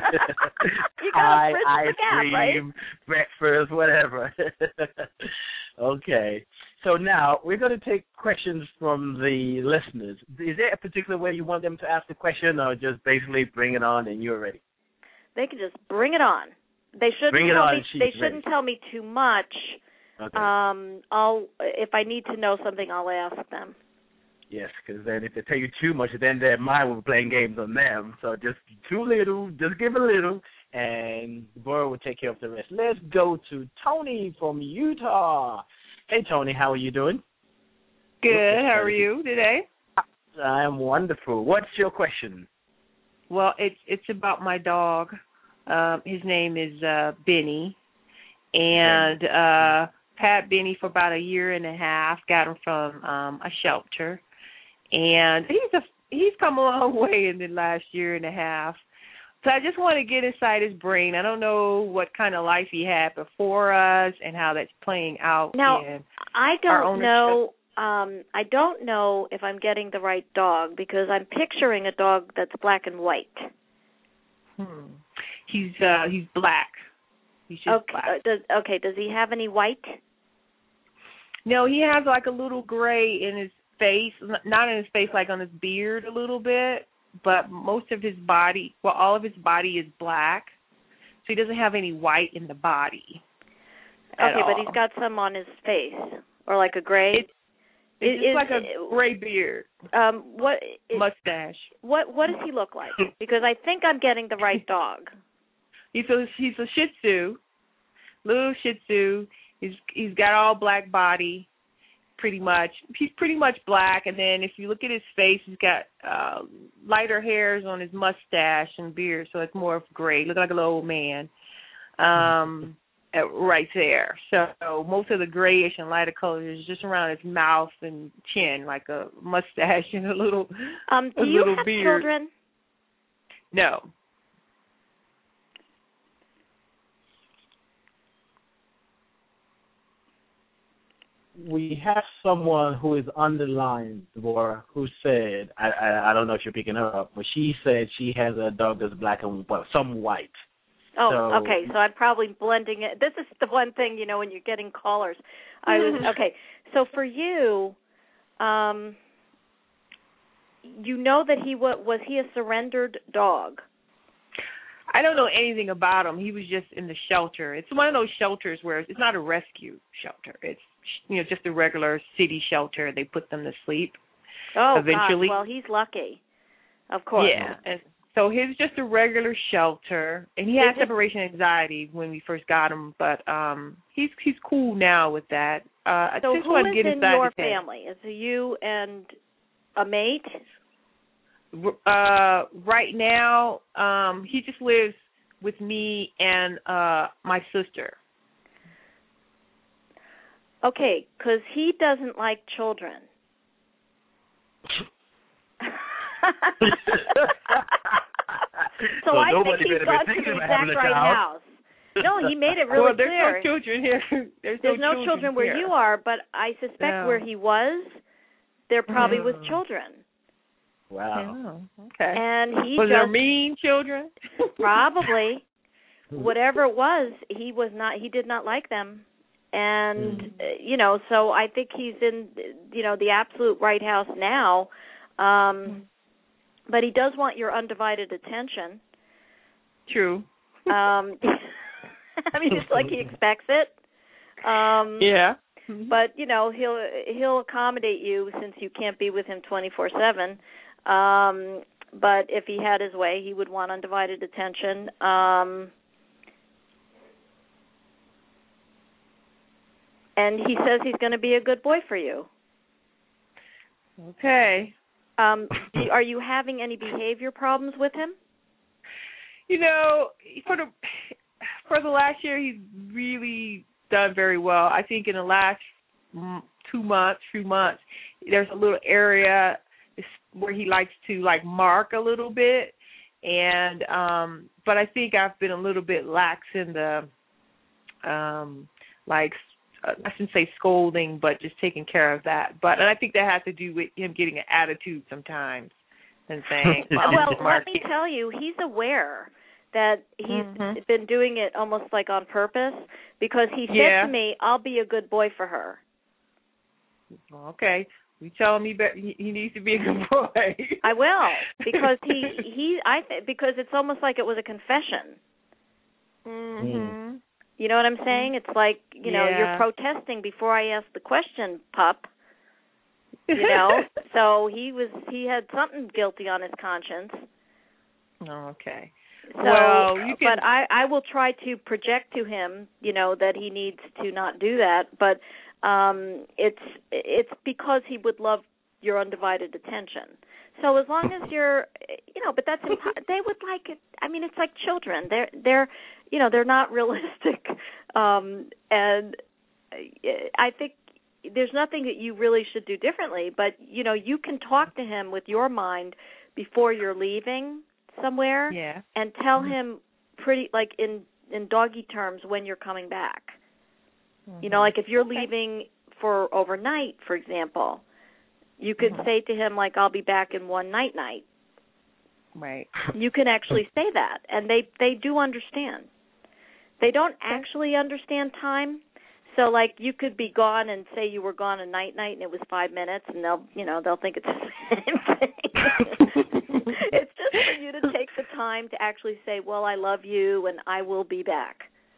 You High ice cream, right? breakfast, whatever. Okay. So now we're going to take questions from the listeners. Is there a particular way you want them to ask the question, or just basically bring it on and you're ready? They can just bring it on. They shouldn't bring it tell on me. They shouldn't ready. tell me too much. Okay. Um, I'll if I need to know something, I'll ask them. Yes, because then if they tell you too much, then their mind will be playing games on them. So just too little, just give a little, and the boy will take care of the rest. Let's go to Tony from Utah. Hey, Tony, how are you doing? Good. How are you today? I am wonderful. What's your question? Well, it's it's about my dog. Um, his name is uh, Benny, and uh, had Benny for about a year and a half. Got him from um, a shelter, and he's a he's come a long way in the last year and a half. So I just want to get inside his brain. I don't know what kind of life he had before us and how that's playing out. Now, in I don't know. Um, I don't know if I'm getting the right dog, because I'm picturing a dog that's black and white. Hmm. He's uh, he's black. He's just okay. black. Uh, does, okay. Does he have any white? No, he has like a little gray in his face. Not in his face, like on his beard a little bit. But most of his body, well, all of his body is black. So he doesn't have any white in the body. Okay, but he's got some on his face, or like a gray. It, It's just is, like a gray beard. Um, what is, mustache? What What does he look like? Because I think I'm getting the right dog. He's a he's a Shih Tzu, little Shih Tzu. He's he's got all black body, pretty much. He's pretty much black, and then if you look at his face, he's got uh, lighter hairs on his mustache and beard, so it's more of gray. Look like a little old man. Um. Right there. So most of the grayish and lighter colors is just around his mouth and chin, like a mustache and a little, um, do a you little have beard. Children? No. We have someone who is on the line, Deborah, who said, I, I I don't know if you're picking her up, but she said she has a dog that's black and well, some white. Oh, so, okay. So I'm probably blending it. This is the one thing, you know, when you're getting callers. I was okay. So for you, um, you know that he was was he a surrendered dog? I don't know anything about him. He was just in the shelter. It's one of those shelters where it's not a rescue shelter. It's, you know, just a regular city shelter. They put them to sleep. Oh, eventually. gosh. Well, he's lucky. Of course. Yeah. And so he was just a regular shelter, and he had separation anxiety when we first got him, but um, he's he's cool now with that. Uh, so I just who want is to get in inside your his head. family? Is it you and a mate? Uh, right now, um, he just lives with me and uh, my sister. Okay, because he doesn't like children. so, so I think he's gone to the exact right house. No, he made it really well, there's clear. There's no children here. There's, there's no, no children, children where here. you are, but I suspect no. where he was, there probably mm. was children. Wow. Oh, okay. And he was just, there mean children? Probably. Whatever it was, he was not. He did not like them, and mm. uh, you know. So I think he's in, you know, the absolute right house now. Um, mm. But he does want your undivided attention. True. Um, I mean, it's like he expects it. Um, yeah. But you know, he'll he'll accommodate you since you can't be with him twenty-four seven. Um, but if he had his way, he would want undivided attention. Um, and he says he's going to be a good boy for you. Okay. Um, are you having any behavior problems with him? You know, for the for the last year, he's really done very well. I think in the last two months, few months, there's a little area where he likes to like mark a little bit, and um, but I think I've been a little bit lax in the um, like I shouldn't say scolding, but just taking care of that. But and I think that has to do with him getting an attitude sometimes and saying, well, let me tell you, he's aware that he's mm-hmm. been doing it almost like on purpose, because he said yeah. to me, I'll be a good boy for her. Okay. You tell me he, he needs to be a good boy. I will, because he, he I th- because it's almost like it was a confession. Mm-hmm. You know what I'm saying? It's like, you know, yeah. you're protesting before I ask the question, pup. You know? So he was he had something guilty on his conscience. Oh, okay. So, well, you can... but I, I will try to project to him, you know, that he needs to not do that. But um, it's it's because he would love your undivided attention. So as long as you're, you know, but that's impo- they would like it. I mean, it's like children. They're they're, you know, they're not realistic, um, and I think there's nothing that you really should do differently. But you know, you can talk to him with your mind before you're leaving somewhere, yeah. and tell mm-hmm. him pretty like in in doggy terms when you're coming back. Mm-hmm. You know, like if you're okay. leaving for overnight, for example. You could mm-hmm. say to him, like, I'll be back in one night night. Right. You can actually say that, and they, they do understand. They don't actually understand time. So, like, you could be gone and say you were gone a night night and it was five minutes, and they'll, you know, they'll think it's the same thing. It's just for you to take the time to actually say, well, I love you, and I will be back.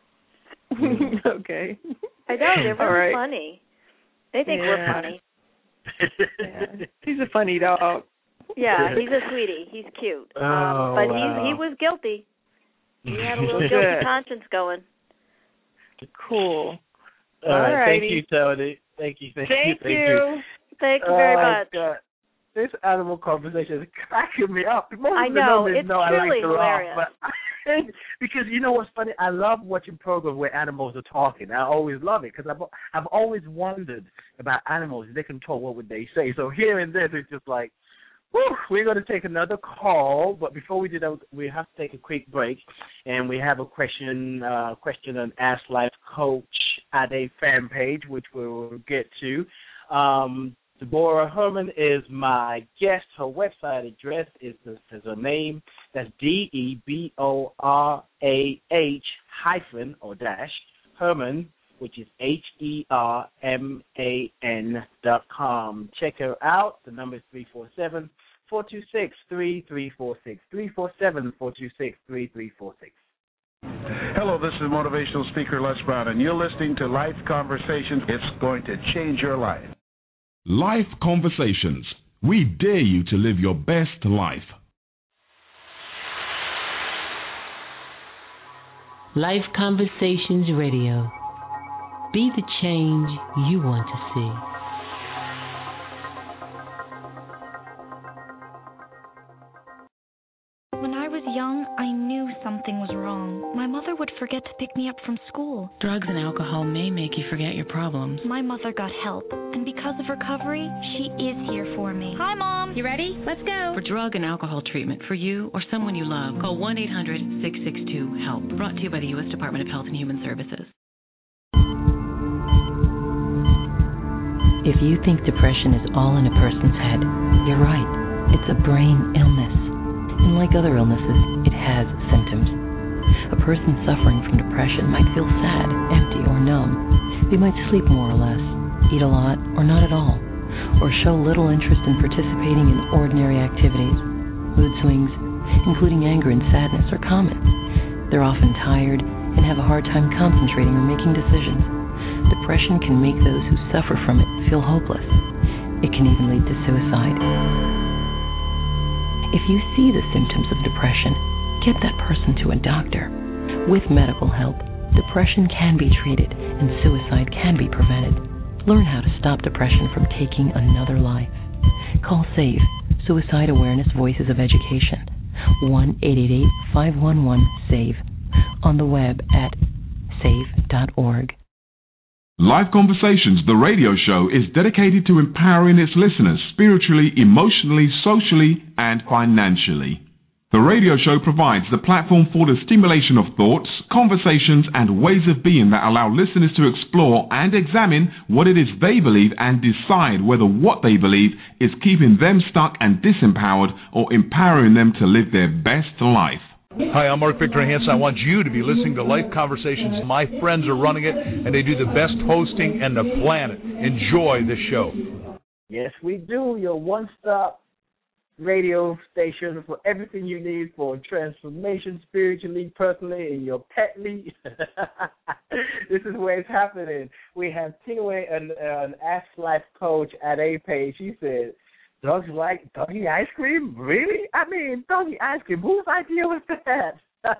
Okay. I know, they're really right. funny. They think yeah. we're funny. Yeah. He's a funny dog. Yeah, he's a sweetie. He's cute. Oh, um, but wow. he he was guilty. He had a little guilty conscience going. Cool. All right. Alrighty. Thank you, Tony. Thank you. Thank, thank you. Thank you. you. Thank you very uh, much. God. This animal conversation is cracking me up. Most I of the know. numbers It's know truly I like to hilarious. laugh, but because you know what's funny? I love watching programs where animals are talking. I always love it because I've I've always wondered about animals. If they can talk, what would they say? So hearing this, it's just like, whew, we're going to take another call. But before we do that, we have to take a quick break, and we have a question, uh, question and Ask Life Coach at a fan page, which we will get to. Um, Deborah Herman is my guest. Her website address is, is her name. That's D E B O R A H hyphen or dash Herman, which is H E R M A N dot com. Check her out. The number is three four seven, four two six, three three four six. three four seven, four two six, three three four six. Hello, this is motivational speaker Les Brown, and you're listening to Life Conversations. It's going to change your life. Life Conversations. We dare you to live your best life. Life Conversations Radio. Be the change you want to see. When I was young, I knew something was wrong. My mother would forget to pick me up from school. Drugs and alcohol may make you forget your problems. My mother got help, and because of recovery, she is here for me. Hi, Mom. You ready? Let's go. For drug and alcohol treatment for you or someone you love, call one eight hundred, six six two, HELP. Brought to you by the U S Department of Health and Human Services. If you think depression is all in a person's head, you're right. It's a brain illness. And like other illnesses, it has symptoms. A person suffering from depression might feel sad, empty, or numb. They might sleep more or less, eat a lot or not at all, or show little interest in participating in ordinary activities. Mood swings, including anger and sadness, are common. They're often tired and have a hard time concentrating or making decisions. Depression can make those who suffer from it feel hopeless. It can even lead to suicide. If you see the symptoms of depression, get that person to a doctor. With medical help, depression can be treated and suicide can be prevented. Learn how to stop depression from taking another life. Call SAVE, Suicide Awareness Voices of Education, one eight eight eight, five one one, SAVE, on the web at save dot org. Life Conversations, the radio show, is dedicated to empowering its listeners spiritually, emotionally, socially, and financially. The radio show provides the platform for the stimulation of thoughts, conversations, and ways of being that allow listeners to explore and examine what it is they believe and decide whether what they believe is keeping them stuck and disempowered or empowering them to live their best life. Hi, I'm Mark Victor Hansen. I want you to be listening to Life Conversations. My friends are running it, and they do the best hosting on the planet. Enjoy the show. Yes, we do. Your one-stop radio station for everything you need for transformation spiritually, personally, and your petly. This is where it's happening. We have Tina, an, an Ask Life coach at A P A. She said, dogs like doggy ice cream? Really? I mean, doggy ice cream. Whose idea was that?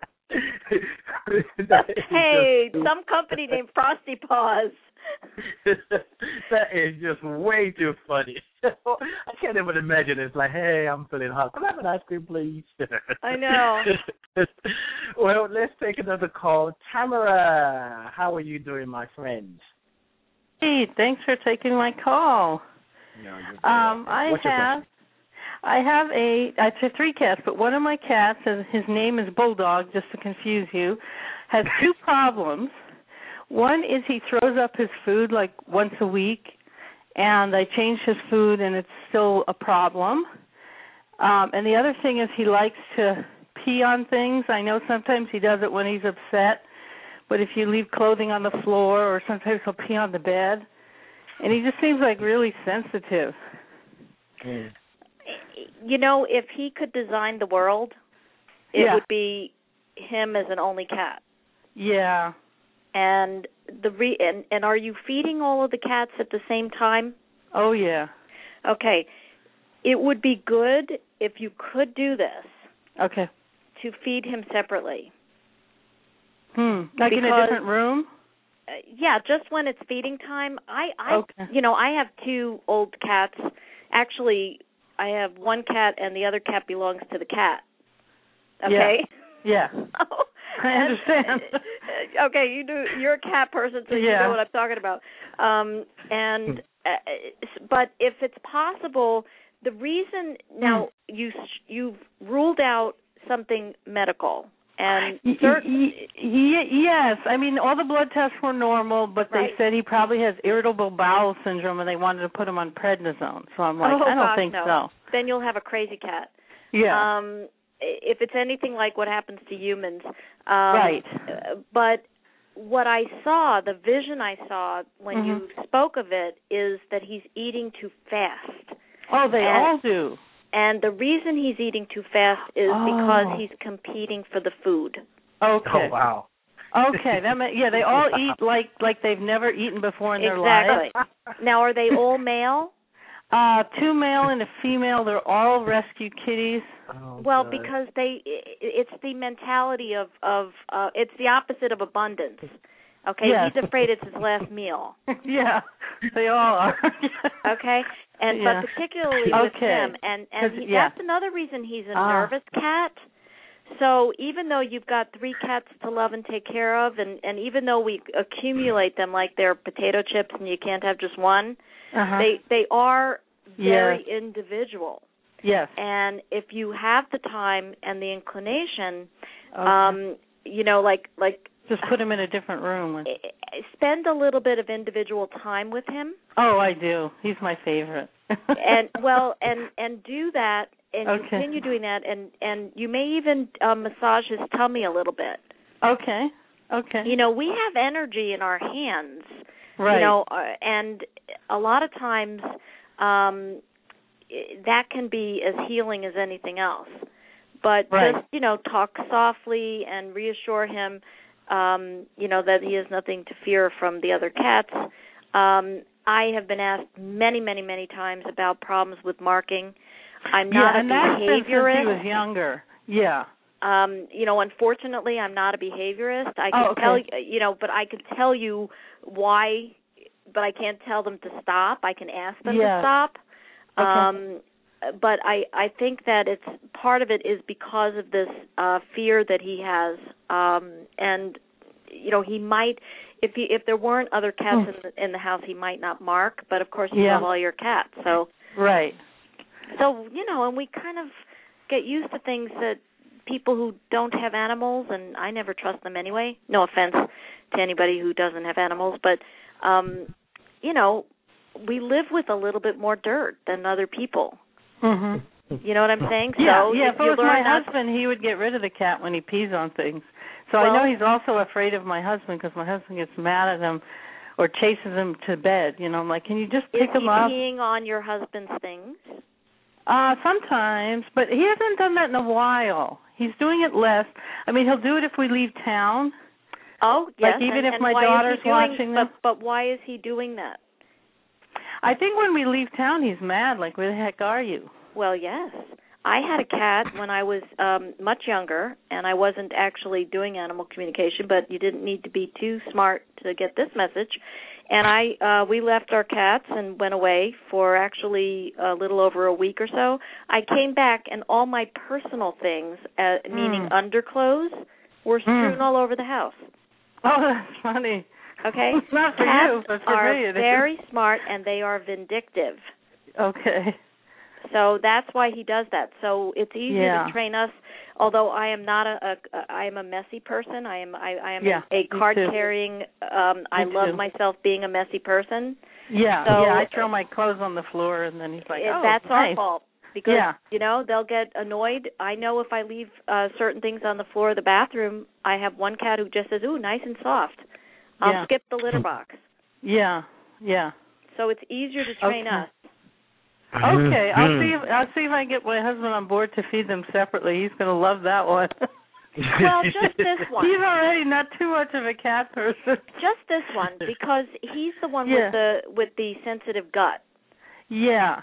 Hey, some company named Frosty Paws. That is just way too funny. I can't even imagine. It's like, hey, I'm feeling hot. Can I have an ice cream, please? I know. Well, let's take another call. Tamara, how are you doing, my friend? Hey, thanks for taking my call. No, um, I What's have, I have a, I have three cats, but one of my cats, and his name is Bulldog, just to confuse you, has two problems. One is he throws up his food like once a week, and I change his food, and it's still a problem. Um, and the other thing is he likes to pee on things. I know sometimes he does it when he's upset, but if you leave clothing on the floor, or sometimes he'll pee on the bed. And he just seems like really sensitive. Mm. You know, if he could design the world, it yeah. would be him as an only cat. Yeah. And the re- and, and are you feeding all of the cats at the same time? Oh, yeah. Okay. It would be good if you could do this. Okay. To feed him separately. Hmm. Like because, in a different room? Uh, yeah, just when it's feeding time. I, I okay. you know, I have two old cats. Actually, I have one cat, and the other cat belongs to the cat. Okay? Yeah. yeah. Oh, I understand. Okay, you do. You're a cat person, so you yeah. know what I'm talking about. Um, and uh, but if it's possible, the reason now mm. you you've ruled out something medical. And certain, yeah, yeah, Yes, I mean all the blood tests were normal, but they Right. said he probably has irritable bowel syndrome, and they wanted to put him on prednisone. So I'm like, oh, I don't gosh, think no. so. Then you'll have a crazy cat. Yeah. Um, if it's anything like what happens to humans. Um, Right. uh, But what I saw, the vision I saw when Mm-hmm. you spoke of it, is that he's eating too fast. Oh, they and, all do. And the reason he's eating too fast is Oh. because he's competing for the food. Okay. Oh, wow. Okay, that may, yeah, they all eat like like they've never eaten before in their Exactly. lives. Now, are they all male? Uh, two male and a female. They're all rescue kitties. Oh, Well, God. because they, it's the mentality of of uh, it's the opposite of abundance. Okay, Yes. he's afraid it's his last meal. Yeah, they all are. Okay, and Yeah. but particularly with Okay. him, and and 'Cause- he, yeah. that's another reason he's a Ah. nervous cat. So even though you've got three cats to love and take care of, and and even though we accumulate them like they're potato chips, and you can't have just one, Uh-huh. they they are very Yes. individual. Yes. And if you have the time and the inclination, Okay. um, you know, like like Just put him in a different room. spend a little bit of individual time with him. Oh, I do. He's my favorite. and well, and and do that, and Okay. continue doing that, and and you may even uh, massage his tummy a little bit. Okay. Okay. You know, we have energy in our hands. Right. You know, uh, and a lot of times um, that can be as healing as anything else. But Right. just, you know, talk softly and reassure him, um, you know, that he has nothing to fear from the other cats. Um, I have been asked many, many, many times about problems with marking. I'm not yeah, a and that's been behaviorist. since he was younger. Yeah. Um, you know, unfortunately, I'm not a behaviorist. I can Oh, okay. tell you, you know, but I can tell you why, but I can't tell them to stop. I can ask them Yeah. to stop. Okay. Um, but I, I think that it's part of it is because of this uh, fear that he has, um, and you know, he might, if he, if there weren't other cats Hmm. in the, in the house, he might not mark. But of course, you Yeah. love all your cats, so Right. so you know, and we kind of get used to things that people who don't have animals, and I never trust them anyway. No offense to anybody who doesn't have animals, but um, you know, we live with a little bit more dirt than other people. Mhm. You know what I'm saying? Yeah, so yeah. if If it you was my learn not husband, he would get rid of the cat when he pees on things. So Well- I know he's also afraid of my husband because my husband gets mad at him or chases him to bed. You know, I'm like, can you just is pick he him up? peeing on your husband's things? Uh, sometimes, but he hasn't done that in a while. He's doing it less. I mean, he'll do it if we leave town. Oh, yes. Like even and, if and my why is he daughter's doing, watching them. But, but why is he doing that? I think when we leave town, he's mad. Like, where the heck are you? Well, yes. I had a cat when I was um much younger, and I wasn't actually doing animal communication, but you didn't need to be too smart to get this message. And I uh we left our cats and went away for actually a little over a week or so. I came back, and all my personal things, uh, meaning Mm. underclothes, were strewn Mm. all over the house. Oh, that's funny. Okay? Not for Cats you, but for are me it is. very smart, and they are vindictive. Okay. So that's why he does that. So it's easier Yeah. to train us. Although I am not a, a I am a messy person. I am I, I am Yeah, a, a me card too. carrying. Um, I Me love too. myself being a messy person. Yeah, So- yeah. I throw my clothes on the floor, and then he's like, It- "Oh, that's nice." our fault because Yeah. you know they'll get annoyed. I know if I leave uh, certain things on the floor of the bathroom, I have one cat who just says, "Ooh, nice and soft." I'll Yeah. skip the litter box. Yeah, yeah. So it's easier to train Okay. us. Okay, I'll see. If, I'll see if I can get my husband on board to feed them separately. He's going to love that one. Well, just this one. He's already not too much of a cat person. Just this one because he's the one Yeah. with the with the sensitive gut. Yeah.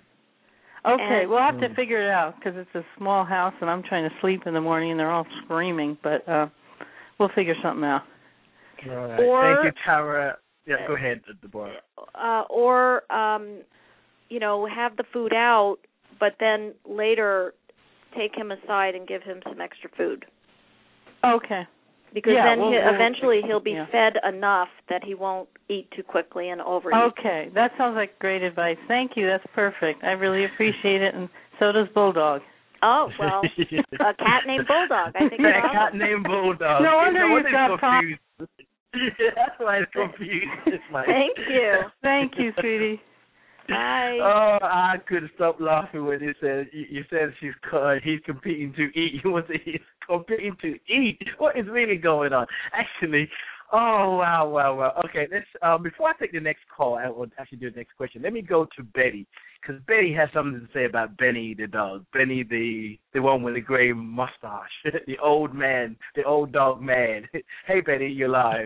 Okay, And- we'll have to figure it out because it's a small house and I'm trying to sleep in the morning and they're all screaming. But uh we'll figure something out. All right. Or- Thank you, Tara. Yeah, go ahead, Deborah. Uh, or um, you know, have the food out, but then later take him aside and give him some extra food. Okay. Because Yeah, then we'll- he, we'll- eventually he'll be yeah. fed enough that he won't eat too quickly and overeat. Okay, that sounds like great advice. Thank you. That's perfect. I really appreciate it, and so does Bulldog. Oh, well, a cat named Bulldog. I think a cat named Bulldog. No wonder no you've got confused. That's why it's confused. Thank you. Thank you, sweetie. Bye. Oh, I couldn't stop laughing when you said you, you said she's uh, he's competing to eat. You want to he's competing to eat. What is really going on? Actually, oh wow, wow, wow. Okay, let's. Um, before I take the next call, I will actually do the next question. Let me go to Betty because Betty has something to say about Benny the dog. Benny the the one with the gray mustache, the old man, the old dog man. Hey, Betty, you're live.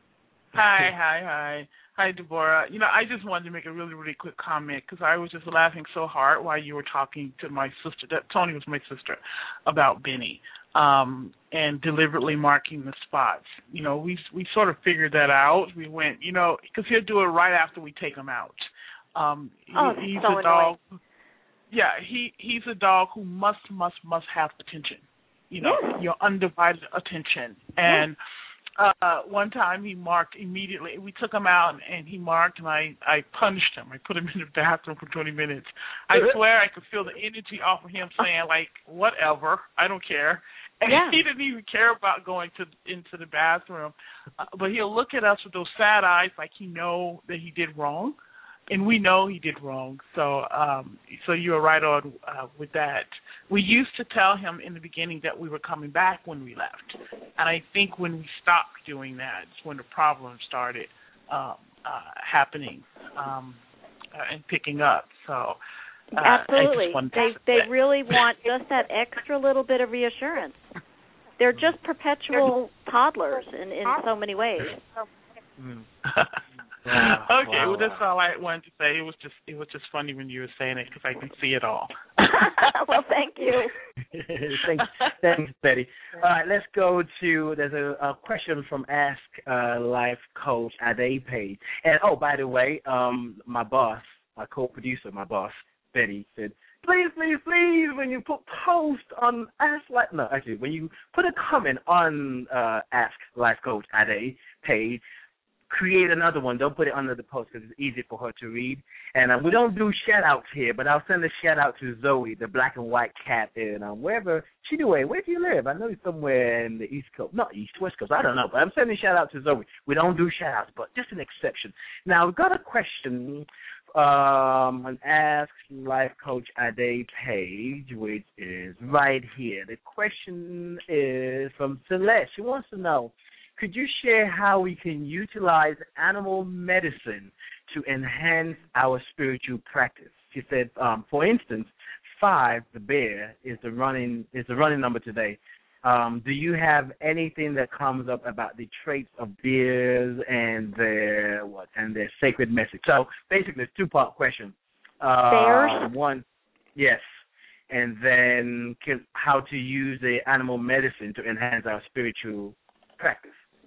Hi, hi, hi. Hi, Deborah. You know, I just wanted to make a really, really quick comment because I was just laughing so hard while you were talking to my sister. That Tony was my sister about Benny um, and deliberately marking the spots. You know, we we sort of figured that out. We went, you know, because he'll do it right after we take him out. Um, oh, he, he's so a dog. Annoying. Yeah, he he's a dog who must, must, must have attention. You know, yes. your undivided attention. And yes. Uh, one time he marked immediately. We took him out and he marked, and I, I punished him. I put him in the bathroom for twenty minutes. I swear I could feel the energy off of him saying, like, whatever, I don't care. And yeah. he didn't even care about going to into the bathroom. Uh, but he'll look at us with those sad eyes like he know that he did wrong. And we know he did wrong. So um, so you were right on uh, with that. We used to tell him in the beginning that we were coming back when we left. And I think when we stopped doing that, it's when the problem started um, uh, happening um, uh, and picking up. So uh, Absolutely. They they that. really want just that extra little bit of reassurance. They're just perpetual toddlers in, in so many ways. Mm. Wow, okay, wow, well that's wow. all I wanted to say. It was just it was just funny when you were saying it because I can see it all. Well, thank you. thanks, thanks, Betty. All right, let's go to. There's a, a question from Ask uh, Life Coach Ade Page. And oh, by the way, um, my boss, my co-producer, my boss, Betty said, please, please, please, when you put post on Ask Life, no, actually, when you put a comment on uh, Ask Life Coach Ade Page, create another one. Don't put it under the post because it's easy for her to read. And uh, we don't do shout-outs here, but I'll send a shout-out to Zoe, the black and white cat, in um, wherever. Chidue, where do you live? I know you're somewhere in the East Coast. Not East, West Coast. I don't know, but I'm sending a shout-out to Zoe. We don't do shout-outs, but just an exception. Now, we've got a question um, on Ask Life Coach Ade Page, which is right here. The question is from Celeste. She wants to know, could you share how we can utilize animal medicine to enhance our spiritual practice? She said, um, for instance, five, the bear, is the running is the running number today. Um, do you have anything that comes up about the traits of bears and their what and their sacred message? So basically, it's a two-part question. Uh, Bears. One, yes, and then can, how to use the animal medicine to enhance our spiritual practice.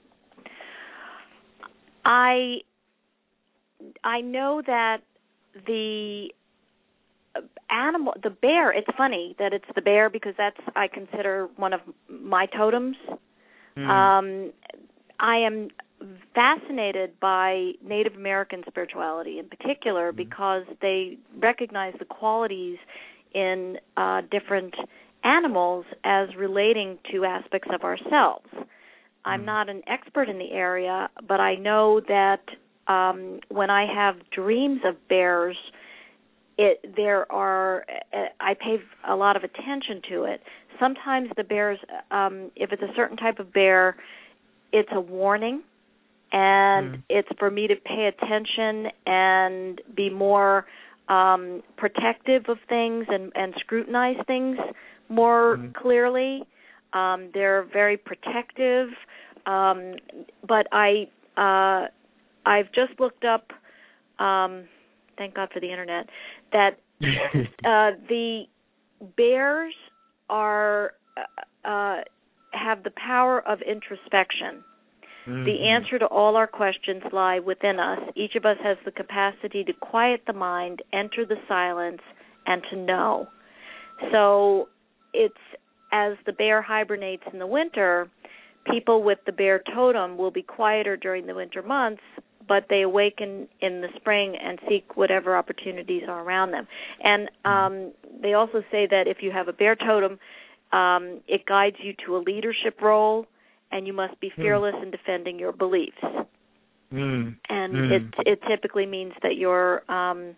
I I know that the animal, the bear, it's funny that it's the bear because that's, I consider, one of my totems. Mm. Um, I am fascinated by Native American spirituality in particular mm. because they recognize the qualities in uh, different animals as relating to aspects of ourselves. I'm not an expert in the area, but I know that um, when I have dreams of bears, it there are I pay a lot of attention to it. Sometimes the bears, um, if it's a certain type of bear, it's a warning, and mm. it's for me to pay attention and be more um, protective of things and, and scrutinize things more mm. clearly. Um, they're very protective, um, but I uh, I've just looked up. Um, thank God for the internet. That uh, the bears are uh, uh, have the power of introspection. Mm-hmm. The answer to all our questions lie within us. Each of us has the capacity to quiet the mind, enter the silence, and to know. So it's as the bear hibernates in the winter, people with the bear totem will be quieter during the winter months, but they awaken in the spring and seek whatever opportunities are around them. And um, they also say that if you have a bear totem, um, it guides you to a leadership role, and you must be fearless mm. in defending your beliefs. Mm. And mm. it it typically means that you're um,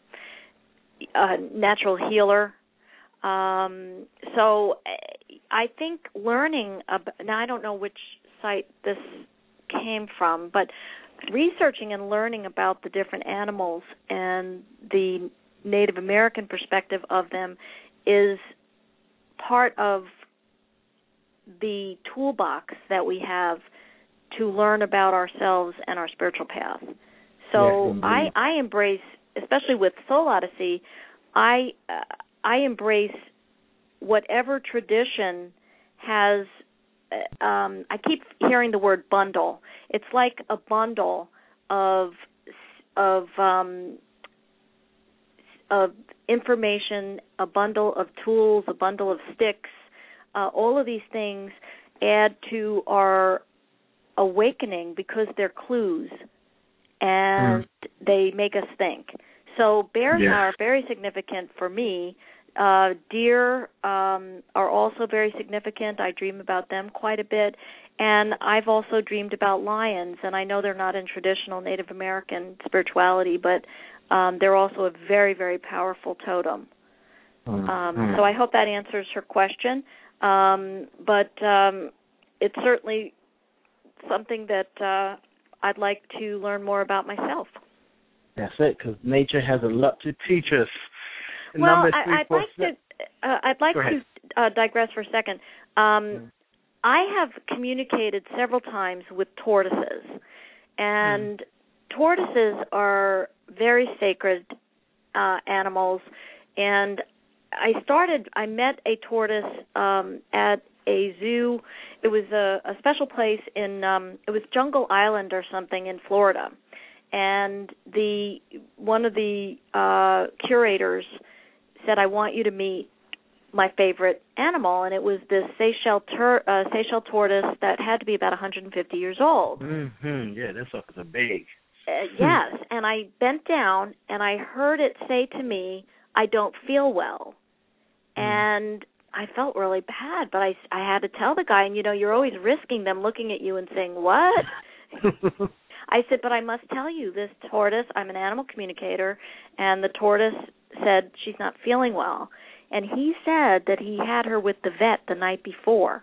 a natural healer. Um, so I think learning about, now I don't know which site this came from, but researching and learning about the different animals and the Native American perspective of them is part of the toolbox that we have to learn about ourselves and our spiritual path. So yes, I, I embrace, especially with Soul Odyssey, I uh, I embrace whatever tradition has, um, I keep hearing the word bundle. It's like a bundle of of um, of information, a bundle of tools, a bundle of sticks. Uh, all of these things add to our awakening because they're clues, and mm. they make us think. So bears yes. are very significant for me. Uh, deer um, are also very significant. I dream about them quite a bit. And I've also dreamed about lions, and I know they're not in traditional Native American spirituality, but um, they're also a very, very powerful totem. Mm. Um, mm. So I hope that answers her question. Um, but um, it's certainly something that uh, I'd like to learn more about myself. That's it, because nature has a lot to teach us. Well, Number I, three, I'd four, like to. Uh, I'd like to uh, digress for a second. Um, mm. I have communicated several times with tortoises, and mm. tortoises are very sacred uh, animals. And I started. I met a tortoise um, at a zoo. It was a, a special place in. Um, it was Jungle Island or something in Florida, and the one of the uh, curators said, I want you to meet my favorite animal, and it was this Seychelles, tur- uh, Seychelles tortoise that had to be about one hundred fifty years old. Mm-hmm. Yeah, that's suckers are big. Uh, yes, and I bent down, and I heard it say to me, I don't feel well. Mm. And I felt really bad, but I, I had to tell the guy, and, you know, you're always risking them looking at you and saying, what? I said, but I must tell you, this tortoise, I'm an animal communicator, and the tortoise said she's not feeling well. And he said that he had her with the vet the night before,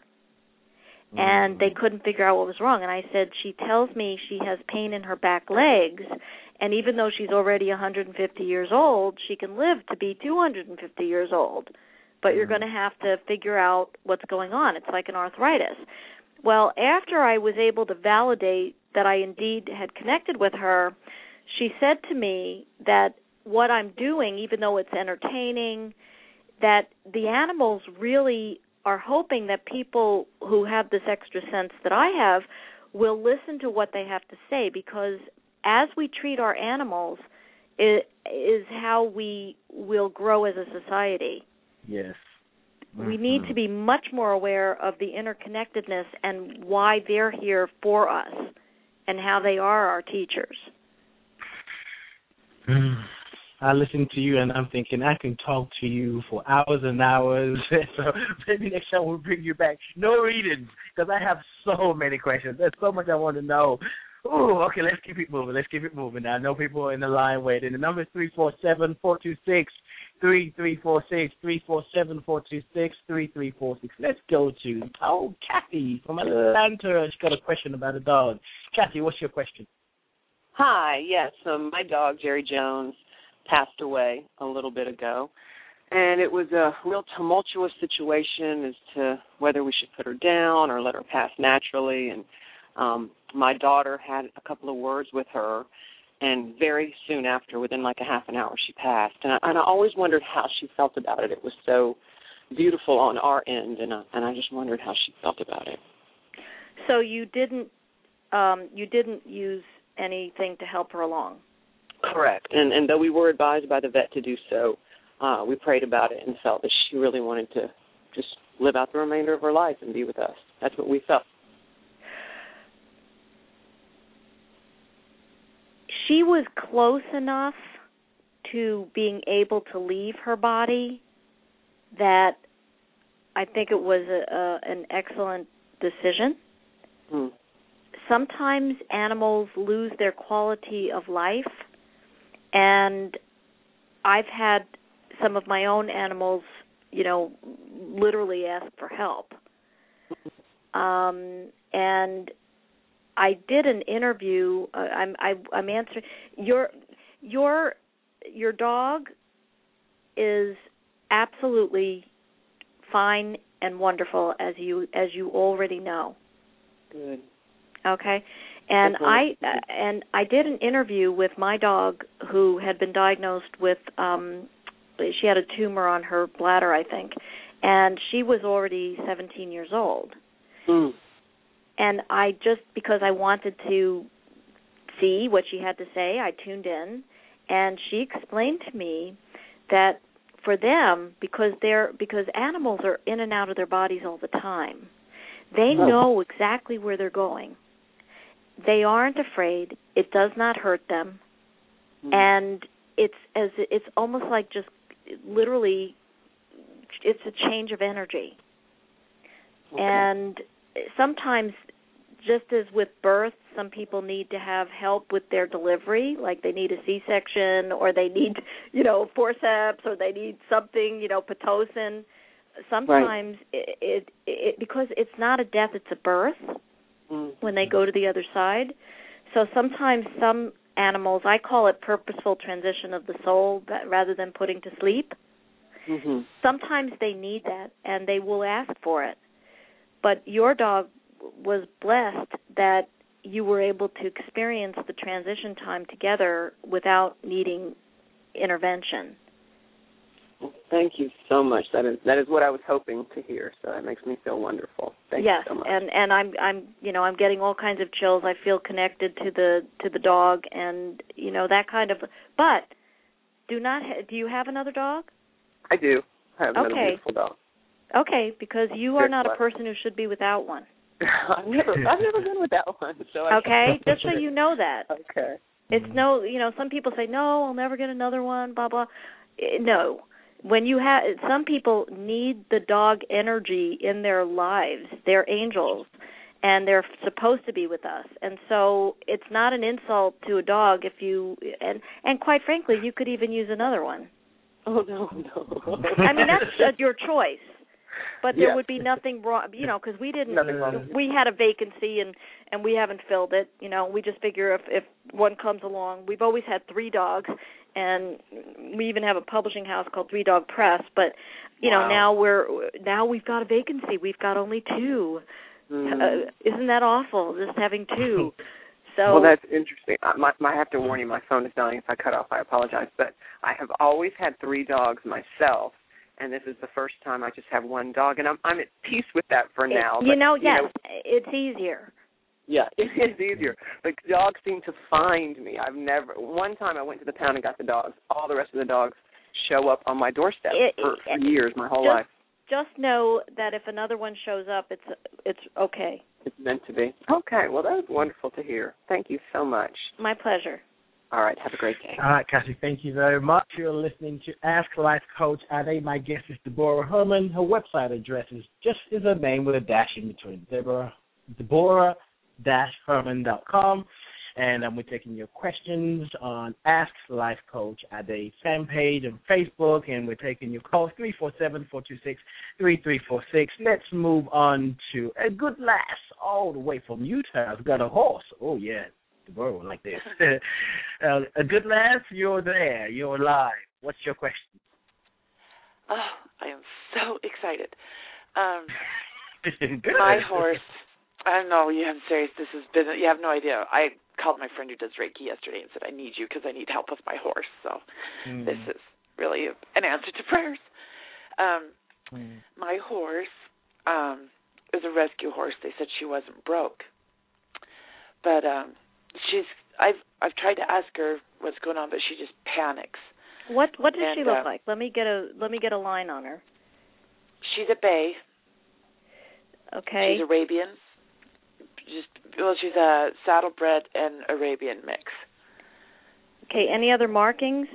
and they couldn't figure out what was wrong. And I said, she tells me she has pain in her back legs, and even though she's already one hundred fifty years old, she can live to be two hundred fifty years old. But you're going to have to figure out what's going on. It's like an arthritis. Well, after I was able to validate that I indeed had connected with her, she said to me that what I'm doing, even though it's entertaining, that the animals really are hoping that people who have this extra sense that I have will listen to what they have to say, because as we treat our animals it is how we will grow as a society. Yes. Mm-hmm. We need to be much more aware of the interconnectedness and why they're here for us and how they are our teachers. I listen to you and I'm thinking I can talk to you for hours and hours. So maybe next time we'll bring you back. No readings, because I have so many questions. There's so much I want to know. Ooh, okay, let's keep it moving. Let's keep it moving. I know people are in the line waiting. The number is three four seven, four two six, three three four six, three four seven, four two six, three three four six. Let's go to, oh, Kathy from Atlanta. She's got a question about a dog. Kathy, what's your question? Hi, yes. Um, my dog, Jerry Jones, passed away a little bit ago, and it was a real tumultuous situation as to whether we should put her down or let her pass naturally, and um, my daughter had a couple of words with her, and very soon after, within like a half an hour, she passed, and I, and I always wondered how she felt about it. It was so beautiful on our end, and I, and I just wondered how she felt about it. So you didn't um, you didn't use anything to help her along? Correct. And and though we were advised by the vet to do so, uh, we prayed about it and felt that she really wanted to just live out the remainder of her life and be with us. That's what we felt. she was close enough to being able to leave her body that I think it was a, a, an excellent decision. Hmm. Sometimes animals lose their quality of life, and I've had some of my own animals, you know, literally ask for help. Um, and I did an interview. Uh, I'm I, I'm answering your your your dog is absolutely fine and wonderful, as you as you already know. Good. Okay, and I uh, and I did an interview with my dog who had been diagnosed with um, she had a tumor on her bladder, I think, and she was already seventeen years old. Mm. And I just because I wanted to see what she had to say, I tuned in, and she explained to me that for them, because they're because animals are in and out of their bodies all the time, they know exactly where they're going. They aren't afraid. It does not hurt them, mm. and it's as it's almost like just literally, it's a change of energy. Okay. And sometimes, just as with birth, some people need to have help with their delivery, like they need a C-section, or they need, you know, forceps, or they need something, you know, Pitocin. Sometimes right. it, it, it because it's not a death, it's a birth. Mm-hmm. When they go to the other side. So sometimes some animals, I call it purposeful transition of the soul rather than putting to sleep. Mm-hmm. Sometimes they need that, and they will ask for it. But your dog was blessed that you were able to experience the transition time together without needing intervention. Well, thank you so much. That is that is what I was hoping to hear. So that makes me feel wonderful. Thank yes, you so much. and and I'm I'm you know I'm getting all kinds of chills. I feel connected to the to the dog, and you know that kind of. But do not ha- do you have another dog? I do. I have another okay. beautiful dog. Okay, because you are not a person who should be without one. I've never I've never been without one. So I okay, just so you know that. Okay. It's no, you know, some people say no, I'll never get another one. Blah blah. No. When you have, some people need the dog energy in their lives. They're angels, and they're supposed to be with us. And so it's not an insult to a dog if you, and, and quite frankly, you could even use another one. Oh, no, no. I mean, that's uh, your choice. But there yes. would be nothing wrong, you know, because we didn't, nothing wrong. we had a vacancy and, and we haven't filled it. You know, we just figure if, if one comes along, we've always had three dogs, and we even have a publishing house called Three Dog Press. But, you wow. know, now we're, now we've got a vacancy. We've got only two. Mm. Uh, isn't that awful, just having two? So, well, that's interesting. I, my, I have to warn you, my phone is dying. If I cut off, I apologize. But I have always had three dogs myself. And this is the first time I just have one dog, and I'm I'm at peace with that for now. You but, know, you yes, know, it's easier. Yeah, it is easier. But dogs seem to find me. I've never. One time I went to the pound and got the dogs. All the rest of the dogs show up on my doorstep it, for, for it, years, my whole just, life. Just know that if another one shows up, it's it's okay. It's meant to be. Okay, well, that was wonderful to hear. Thank you so much. My pleasure. All right, have a great day. All right, Cassie, thank you very much. You're listening to Ask Life Coach Ade. My guest is Deborah Herman. Her website address is just as her name with a dash in between, Deborah, Deborah Herman dot com. And um, we're taking your questions on Ask Life Coach Ade fan page on Facebook, and we're taking your calls, three four seven, four two six, three three four six. Let's move on to a good lass all the way from Utah. I've got a horse. Oh, yeah. The world like this. uh, a good laugh, you're there, you're live. What's your question? Oh, I am so excited. Um, good. My horse, I don't know, I'm serious, this has been, you have no idea. I called my friend who does Reiki yesterday and said, I need you because I need help with my horse. So mm. this is really an answer to prayers. Um, mm. My horse um, is a rescue horse. They said she wasn't broke. But, um, She's. I've. I've tried to ask her what's going on, but she just panics. What What does and, she look uh, like? Let me get a. Let me get a line on her. She's a bay. Okay. She's Arabian. Just well, she's a saddlebred and Arabian mix. Okay, any other markings?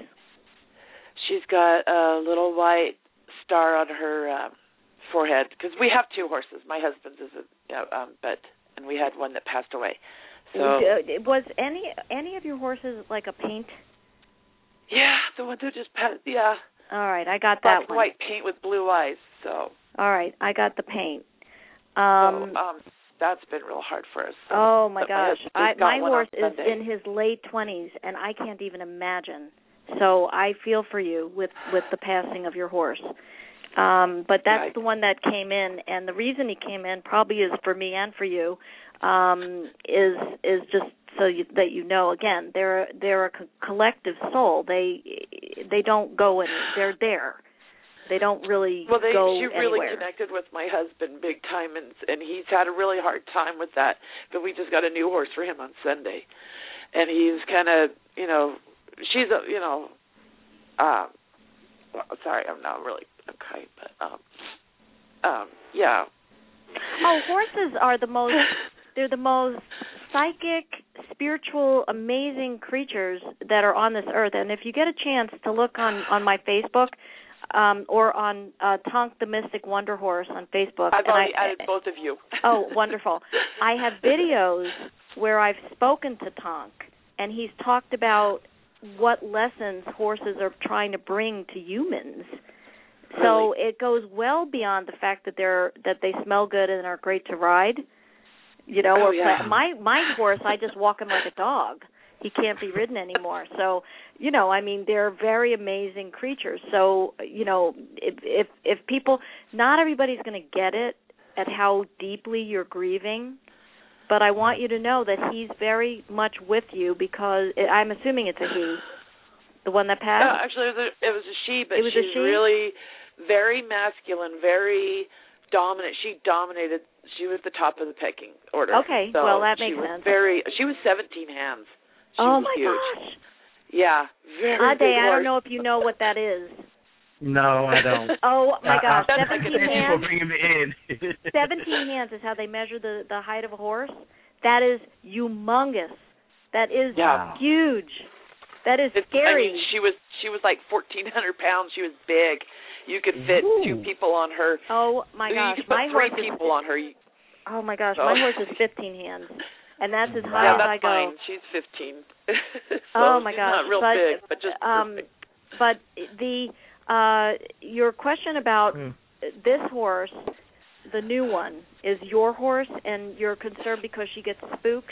She's got a little white star on her uh, forehead because we have two horses. My husband's is a, you know, um, but and we had one that passed away. So was any any of your horses like a paint? Yeah, the one that just passed. Yeah. All right, I got Black that one. White paint with blue eyes. So. All right, I got the paint. Um, so, um that's been real hard for us. So. Oh my but gosh, my, I, my horse is Sunday. in his late twenties, and I can't even imagine. So I feel for you with with the passing of your horse. Um, but that's right. the one that came in, and the reason he came in probably is for me and for you. Um, is is just so you, that you know. Again, they're they're a co- collective soul. They they don't go and they're there. They don't really well, they, go she really anywhere. connected with my husband big time, and and he's had a really hard time with that. But we just got a new horse for him on Sunday, and he's kind of you know she's a you know uh, well, sorry I'm not really okay, but um um yeah. Oh, horses are the most. They're the most psychic, spiritual, amazing creatures that are on this earth. And if you get a chance to look on, on my Facebook um, or on uh, Tonk the Mystic Wonder Horse on Facebook. I've and already I, added both of you. Oh, wonderful. I have videos where I've spoken to Tonk, and he's talked about what lessons horses are trying to bring to humans. So really? It goes well beyond the fact that they're that they smell good and are great to ride. You know, oh, or yeah. my my horse, I just walk him like a dog. He can't be ridden anymore. So, you know, I mean, they're very amazing creatures. So, you know, if if, if people, not everybody's going to get it at how deeply you're grieving, but I want you to know that he's very much with you because it, I'm assuming it's a he, the one that passed. No, actually, it was a, it was a she, but it was she's a she? really very masculine, very dominant. She dominated. She was the top of the pecking order. Okay, so well that she makes was sense. Very. She was seventeen hands. She oh was my huge. gosh. Yeah, very Ade, big I horse. don't know if you know what that is. No, I don't. Oh my gosh, I, I, seventeen I hands. for bringing me in. seventeen hands is how they measure the the height of a horse. That is humongous. That is yeah. huge. That is it's, scary. I mean, she was she was like fourteen hundred pounds. She was big. You could fit Ooh. two people on her. Oh my gosh, you could put my three horse people is, on her. Oh my gosh, so. my horse is fifteen hands, and that's as high yeah, as that's I go. fine. She's fifteen. so oh my she's gosh, not real but, big, but just um, perfect. But the uh, your question about mm. this horse, the new one, is your horse, and you're concerned because she gets spooked.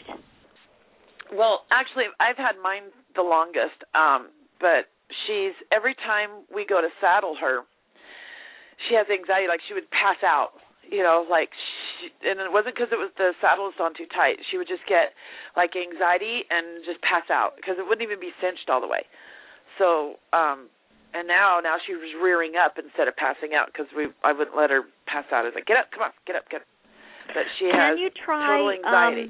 Well, actually, I've had mine the longest, um, but she's every time we go to saddle her, she has anxiety, like she would pass out, you know, like, she, and it wasn't because it was the saddle was on too tight. She would just get, like, anxiety and just pass out because it wouldn't even be cinched all the way. So, um, and now, now she was rearing up instead of passing out because we, I wouldn't let her pass out. I was like, get up, come on, get up, get up. But she Can has you try, total anxiety. Um,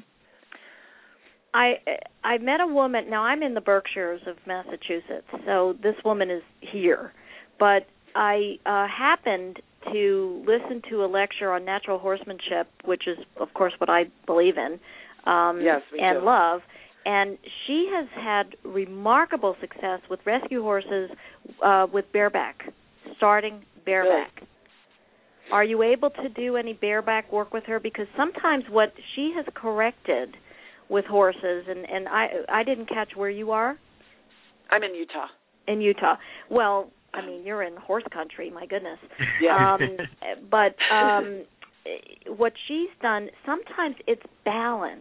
I I met a woman. Now I'm in the Berkshires of Massachusetts, so this woman is here. But I uh, happened to listen to a lecture on natural horsemanship, which is, of course, what I believe in um, yes, me and too. love. And she has had remarkable success with rescue horses uh, with bareback, starting bareback. Really? Are you able to do any bareback work with her? Because sometimes what she has corrected with horses, and, and I I didn't catch where you are. I'm in Utah. In Utah. Well, I mean, you're in horse country, my goodness. Yeah. Um, but um, what she's done, sometimes it's balance.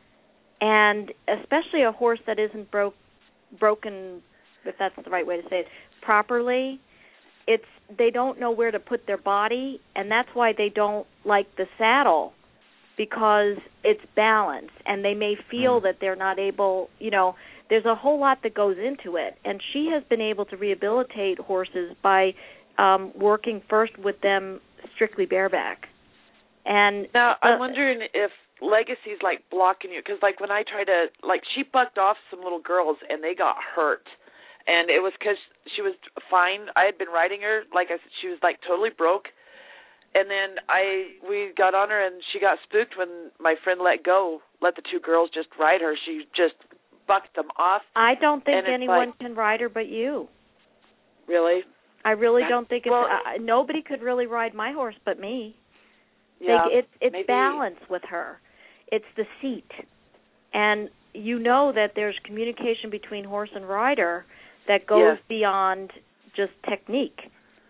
And especially a horse that isn't broke, broken, if that's the right way to say it, properly, it's they don't know where to put their body, and that's why they don't like the saddle, because it's balance, and they may feel mm. that they're not able, you know, there's a whole lot that goes into it. And she has been able to rehabilitate horses by um, working first with them strictly bareback. And now, uh, I'm wondering if Legacy's, like, blocking you, because, like, when I try to, like, she bucked off some little girls, and they got hurt. And it was because she was fine. I had been riding her, like I said, she was, like, totally broke. And then I we got on her, and she got spooked when my friend let go, let the two girls just ride her. She just bucked them off. I don't think and anyone like, can ride her but you. Really? I really That's, don't think it's. well, uh, nobody could really ride my horse but me. Yeah, they, it's it's maybe. balance with her. It's the seat, and you know that there's communication between horse and rider that goes yes. beyond just technique.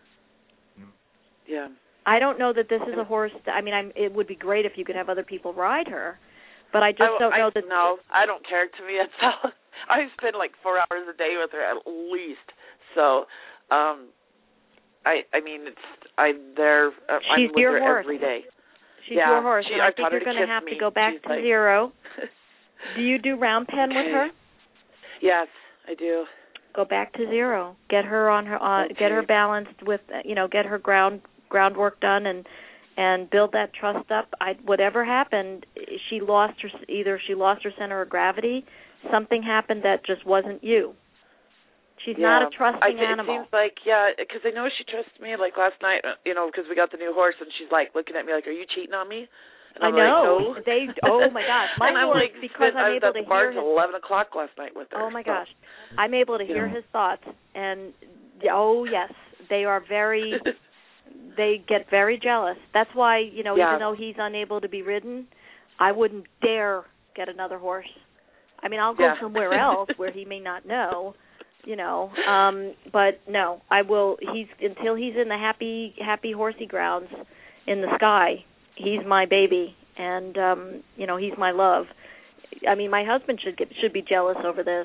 Yeah. I don't know that this is a horse. That, I mean, I'm, it would be great if you could have other people ride her, but I just I, don't know I, that. No, I don't care. To me, it's all, I spend like four hours a day with her at least. So, um, I I mean, it's I'm there. Uh, She's I'm with your her horse. every day. She's yeah, your horse, she, and I I think you're going to have me. to go back She's to like, zero. Do you do round pen okay. with her? Yes, I do. Go back to zero. Get her on her on. Okay. Get her balanced with. You know, get her ground groundwork done and and build that trust up. I whatever happened, she lost her either she lost her center of gravity. Something happened that just wasn't you. She's yeah. not a trusting I, it animal. It seems like, yeah, because I know she trusts me. Like last night, you know, because we got the new horse, and she's like looking at me like, "Are you cheating on me?" And I'm I know. Like, no. They. Oh my gosh, my and I'm horse like, because I'm I was able at to the bar hear his. till eleven o'clock last night with her. Oh my so. gosh, I'm able to hear Yeah. his thoughts, and oh yes, they are very. They get very jealous. That's why, you know, yeah. even though he's unable to be ridden, I wouldn't dare get another horse. I mean, I'll go yeah. somewhere else where he may not know, you know. Um, but no, I will. He's until he's in the happy, happy horsey grounds in the sky. He's my baby, and um, you know, he's my love. I mean, my husband should get should be jealous over this.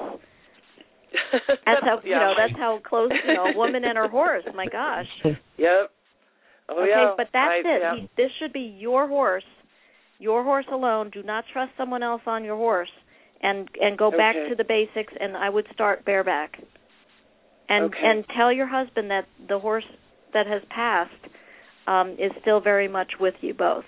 That's how yeah, you know. my... That's how close you know a woman and her horse. My gosh. Yep. Oh, okay, yeah. but that's I, it. yeah. He, this should be your horse, your horse alone. Do not trust someone else on your horse, and and go back Okay. to the basics. And I would start bareback, and Okay. and tell your husband that the horse that has passed um, is still very much with you both.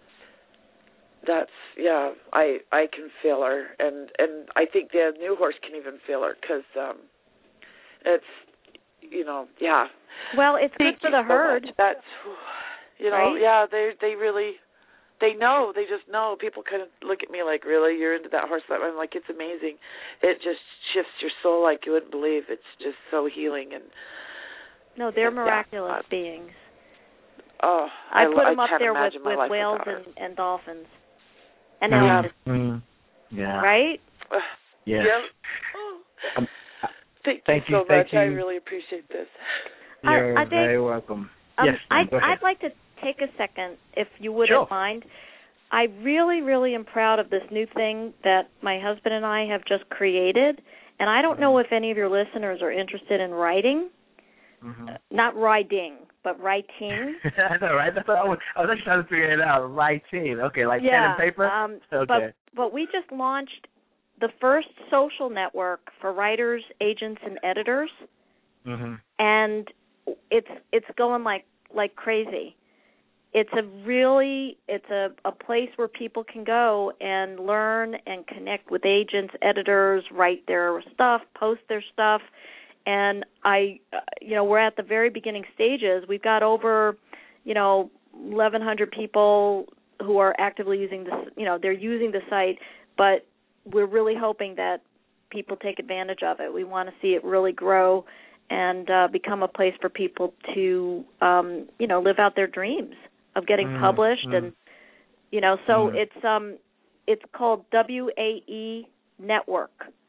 That's yeah. I I can feel her, and and I think the new horse can even feel her because um, it's you know yeah. Well, it's Thank good for you the so herd. much. That's you know right? yeah. They they really they know. They just know. People kind of look at me like, really, you're into that horse? I'm like, it's amazing. It just shifts your soul like you wouldn't believe. It's just so healing and. No, they're and, miraculous yeah, beings. Oh, I, I put I them up can't there with, imagine my with life whales without her. and, and dolphins and Mm, elephants. mm, yeah. Right? Yes. Yeah. Um, Thank, thank you you, so thank much. I you. really appreciate this. You're I, I think, very welcome. Um, yes, ma'am, I'd, go ahead. I'd like to take a second, if you wouldn't Sure. mind. I really, really am proud of this new thing that my husband and I have just created, and I don't know if any of your listeners are interested in writing. Mm-hmm. Uh, not riding, but writing. I know, right? That's what I was, I was actually trying to figure it out. Writing. Okay, like yeah, pen and paper? Um, okay. But, but we just launched the first social network for writers, agents, and editors, mm-hmm. and it's it's going like like crazy. It's a really it's a, a place where people can go and learn and connect with agents, editors, write their stuff, post their stuff. And I, uh, you know, we're at the very beginning stages. We've got over, you know, eleven hundred people who are actively using this. You know, they're using the site, but we're really hoping that people take advantage of it. We want to see it really grow and uh, become a place for people to, um, you know, live out their dreams of getting mm, published. mm. And, you know, so mm. it's um, it's called W A E Network.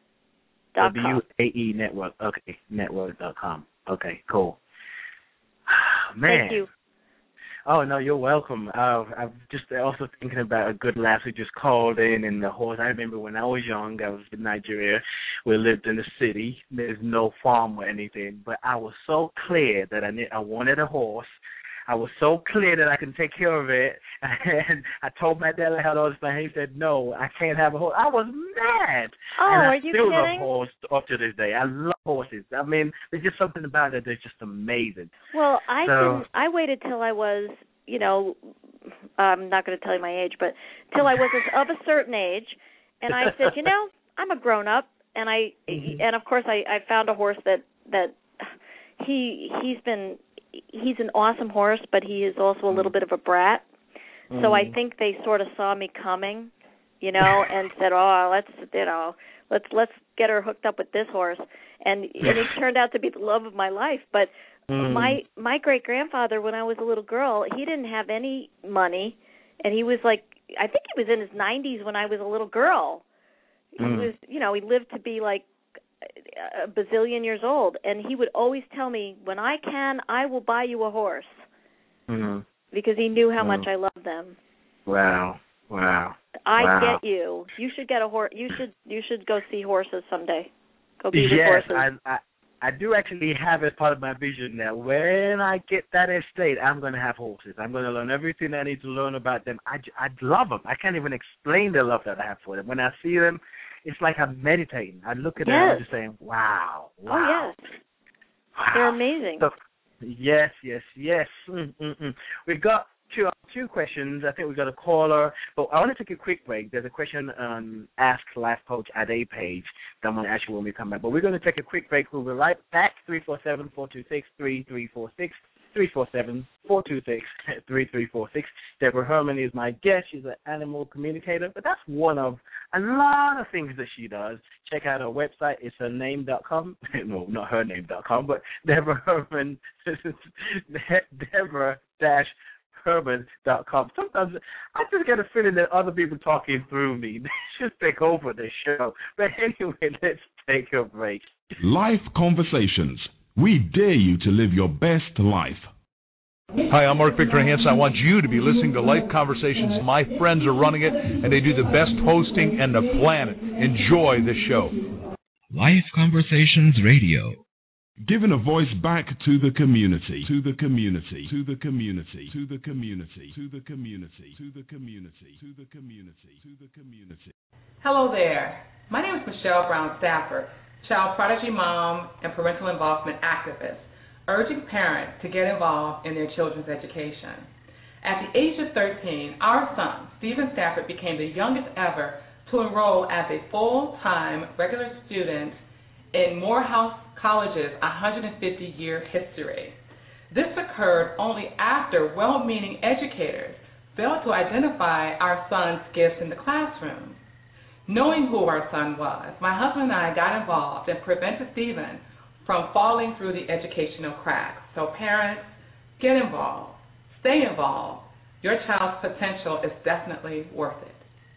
W A E Network. Okay, network dot com. Okay, cool. Man. Thank you. Oh, no, you're welcome. Uh, I'm just also thinking about a good laugh who just called in and the horse. I remember when I was young, I was in Nigeria. We lived in the city. There's no farm or anything, but I was so clear that I, need, I wanted a horse. I was so clear that I can take care of it. And I told my dad I had all this plan. He said, no, I can't have a horse. I was mad. Oh, and I are you still kidding? love horses up to this day. I love horses. I mean, there's just something about it that's just amazing. Well, I so, didn't. I waited till I was, you know, I'm not going to tell you my age, but till I was of a certain age, and I said, you know, I'm a grown up, and I, mm-hmm. and of course, I, I found a horse that that he he's been. He's an awesome horse, but he is also a little bit of a brat. Mm-hmm. So I think they sort of saw me coming, you know, and said, "Oh, let's, you know, let's let's get her hooked up with this horse," and and it turned out to be the love of my life. But mm. my my great grandfather, when I was a little girl, he didn't have any money, and he was like, I think he was in his nineties when I was a little girl. He mm. was, you know, he lived to be like a bazillion years old, and he would always tell me, "When I can, I will buy you a horse," mm-hmm. because he knew how mm. much I loved them. Wow, wow. I wow. get you. You should get a horse. You should you should go see horses someday. Go be with yes, horses. Yes, I, I I do actually have as part of my vision that when I get that estate, I'm going to have horses. I'm going to learn everything I need to learn about them. I, I love them. I can't even explain the love that I have for them. When I see them, it's like I'm meditating. I look at yes. them and I'm just saying, wow, wow. Oh, yes. Wow. They're amazing. So, yes, yes, yes. Mm-mm-mm. We've got two two questions. I think we've got a caller. But I want to take a quick break. There's a question on Ask Life Coach at a page that I'm going to ask you when we come back. But we're going to take a quick break. We'll be right back. three four seven, four two six, three three four six. three four seven, four two six, three three four six. Deborah Herman is my guest. She's an animal communicator, but that's one of a lot of things that she does. Check out her website. It's her name dot com. No, not her name dot com, but Deborah Herman, Deborah dash Herman dot com. Sometimes I just get a feeling that other people talking through me. They should take over the show. But anyway, let's take a break. Life Conversations. We dare you to live your best life. Hi, I'm Mark Victor Hansen. I want you to be listening to Life Conversations. My friends are running it, and they do the best hosting on the planet. Enjoy the show. Life Conversations Radio. Giving a voice back to the community, to the community, to the community, to the community, to the community, to the community, to the community, to the community. Hello there. My name is Michelle Brown Stafford, child prodigy mom and parental involvement activist, urging parents to get involved in their children's education. At the age of thirteen, our son, Stephen Stafford, became the youngest ever to enroll as a full-time regular student in Morehouse College's one hundred fifty year history. This occurred only after well-meaning educators failed to identify our son's gifts in the classroom. Knowing who our son was, my husband and I got involved and prevented Stephen from falling through the educational cracks. So parents, get involved. Stay involved. Your child's potential is definitely worth it.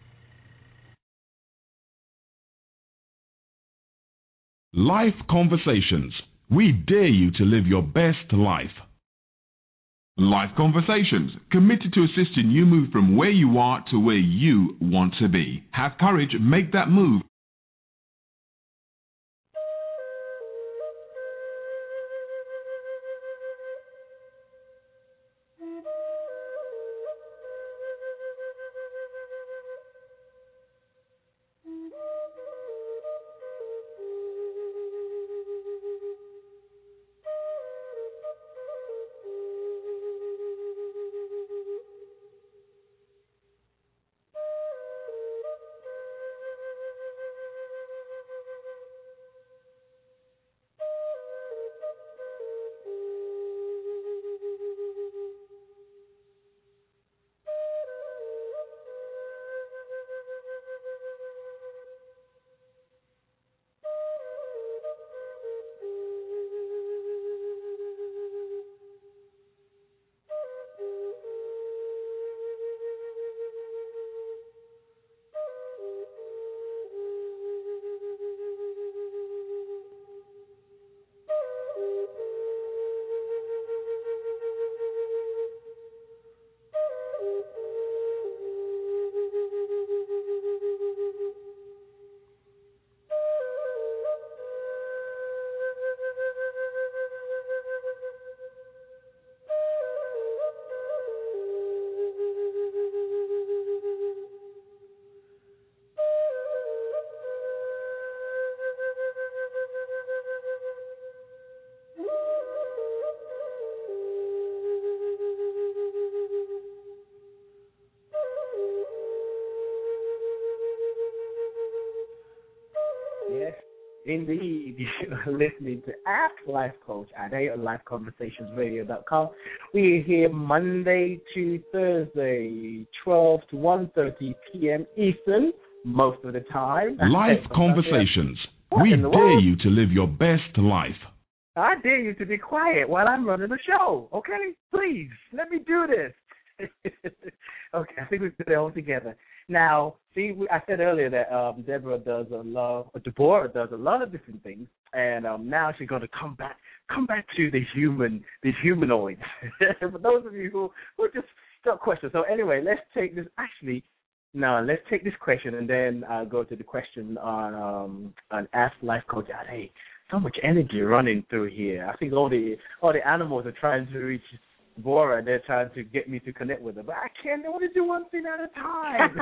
Life Conversations. We dare you to live your best life. Life Conversations, committed to assisting you move from where you are to where you want to be. Have courage, make that move. Indeed, you're listening to Ask Life Coach Ade on life conversations radio dot com. We are here Monday to Thursday, twelve to one thirty p.m. Eastern, most of the time. Life Conversations. We dare world? you to live your best life. I dare you to be quiet while I'm running the show, okay? Please, let me do this. Okay, I think we put it all together. Now, see, we, I said earlier that um, Deborah does a lot, or Deborah does a lot of different things, and um, now she's going to come back, come back to the human, these humanoids. For those of you who who just got questions. So anyway, let's take this. Actually, no, let's take this question and then uh, go to the question on um, on Ask Life Coach. Hey, so much energy running through here. I think all the all the animals are trying to reach Bora. They're trying to get me to connect with her, but I can't. I want to do one thing at a time.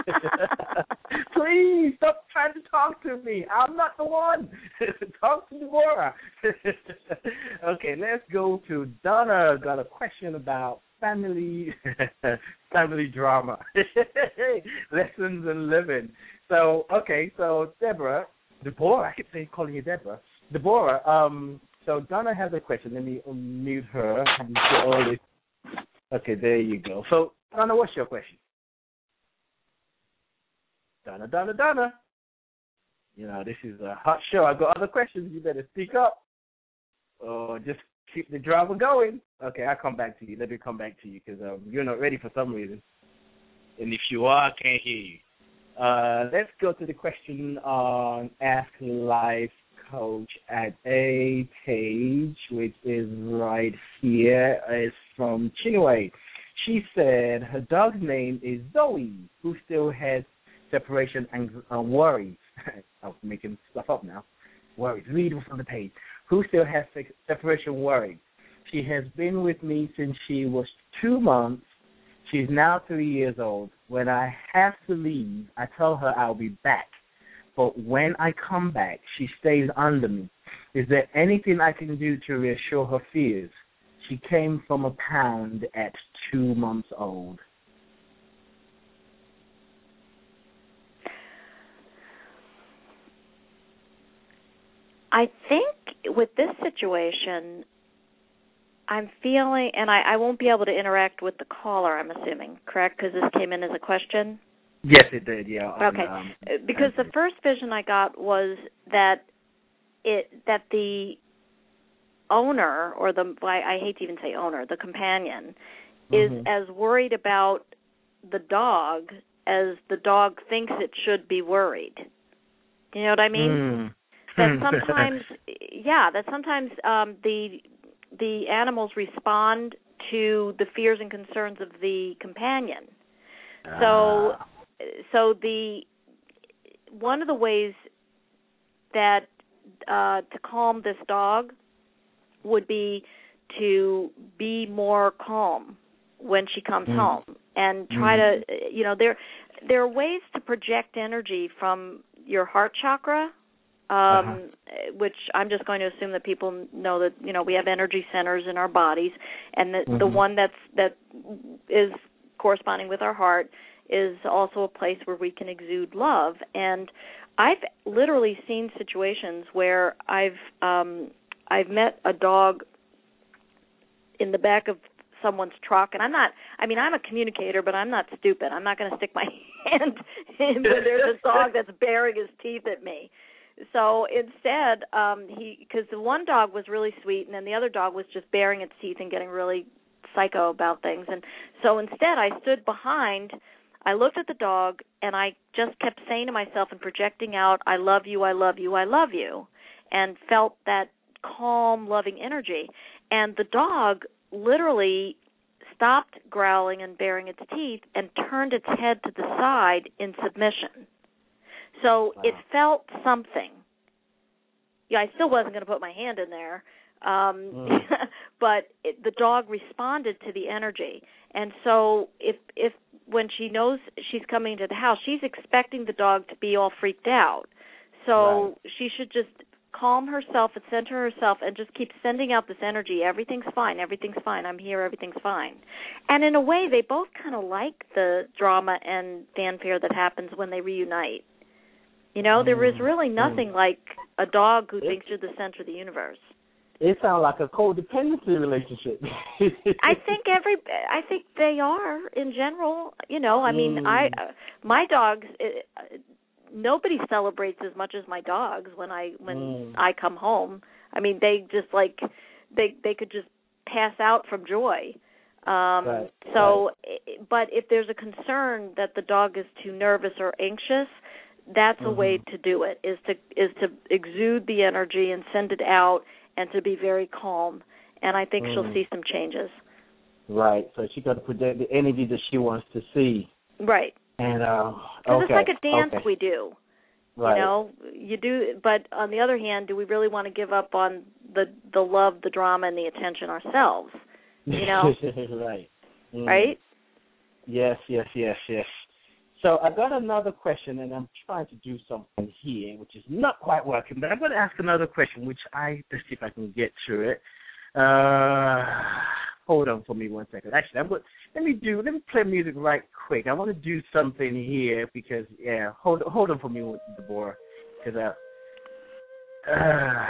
Please stop trying to talk to me. I'm not the one. Talk to Bora. Okay, let's go to Donna. Got a question about family family drama, lessons in living. So okay, so Deborah, Deborah. I keep saying calling you Deborah. Deborah. Um. So Donna has a question. Let me unmute her. Okay, there you go. So Donna, what's your question? Donna, Donna, Donna. You know, this is a hot show. I've got other questions. You better speak up or just keep the drama going. Okay, I'll come back to you. Let me come back to you because um, you're not ready for some reason. And if you are, I can't hear you. Uh, let's go to the question on Ask Life Coach at a page, which is right here. It's from Chinue. She said her dog's name is Zoe, who still has separation and uh, worries. I'm making stuff up now. Worries. Read from the page. Who still has separation worries. She has been with me since she was two months. She's now three years old. When I have to leave, I tell her I'll be back. But when I come back, she stays under me. Is there anything I can do to reassure her fears? She came from a pound at two months old. I think with this situation, I'm feeling, and I, I won't be able to interact with the caller, I'm assuming, correct? Because this came in as a question? Yes, it did, yeah. Okay, um, because the first vision I got was that it that the owner, or the, I, I hate to even say owner, the companion, mm-hmm. is as worried about the dog as the dog thinks it should be worried. Do you know what I mean? Mm. That sometimes, yeah, that sometimes um, the the animals respond to the fears and concerns of the companion. So, ah. so the one of the ways that uh, to calm this dog would be to be more calm when she comes mm. home, and try mm. to, you know, there there are ways to project energy from your heart chakra. Um, uh-huh. Which I'm just going to assume that people know that, you know, we have energy centers in our bodies, and that mm-hmm. the one that's that is corresponding with our heart is also a place where we can exude love. And I've literally seen situations where I've um, I've met a dog in the back of someone's truck, and I'm not, I mean, I'm a communicator, but I'm not stupid. I'm not going to stick my hand in where there's a dog that's baring his teeth at me. So instead, um, he, because the one dog was really sweet, and then the other dog was just baring its teeth and getting really psycho about things. And so instead, I stood behind, I looked at the dog, and I just kept saying to myself and projecting out, I love you, I love you, I love you, and felt that calm, loving energy. And the dog literally stopped growling and baring its teeth and turned its head to the side in submission. So wow. It felt something. Yeah, I still wasn't going to put my hand in there, um, mm. but it, the dog responded to the energy. And so if if when she knows she's coming to the house, she's expecting the dog to be all freaked out. So right. She should just calm herself and center herself and just keep sending out this energy. Everything's fine. Everything's fine. I'm here. Everything's fine. And in a way, they both kind of like the drama and fanfare that happens when they reunite. You know, mm. there is really nothing mm. like a dog who thinks you're the center of the universe. It sounds like a codependency relationship. I think every, I think they are in general. You know, I mean, Mm. I, uh, my dogs, it, uh, nobody celebrates as much as my dogs when I when Mm. I come home. I mean, they just like they they could just pass out from joy. Um, Right, so, i but if there's a concern that the dog is too nervous or anxious, that's a Mhm. way to do it. Is to is to exude the energy and send it out, and to be very calm. And I think Mm. she'll see some changes. Right. So she got to project the energy that she wants to see. Right. And uh, Because okay. it's like a dance okay. we do. Right. You know, you do. But on the other hand, do we really want to give up on the the love, the drama, and the attention ourselves? You know. Right. Mm. Right. Yes. Yes. Yes. Yes. So I got another question, and I'm trying to do something here, which is not quite working. But I'm going to ask another question, which I let's see if I can get to it. Uh, hold on for me one second. Actually, I'm going, let me do. Let me play music right quick. I want to do something here because yeah. Hold hold on for me, Deborah, because uh. uh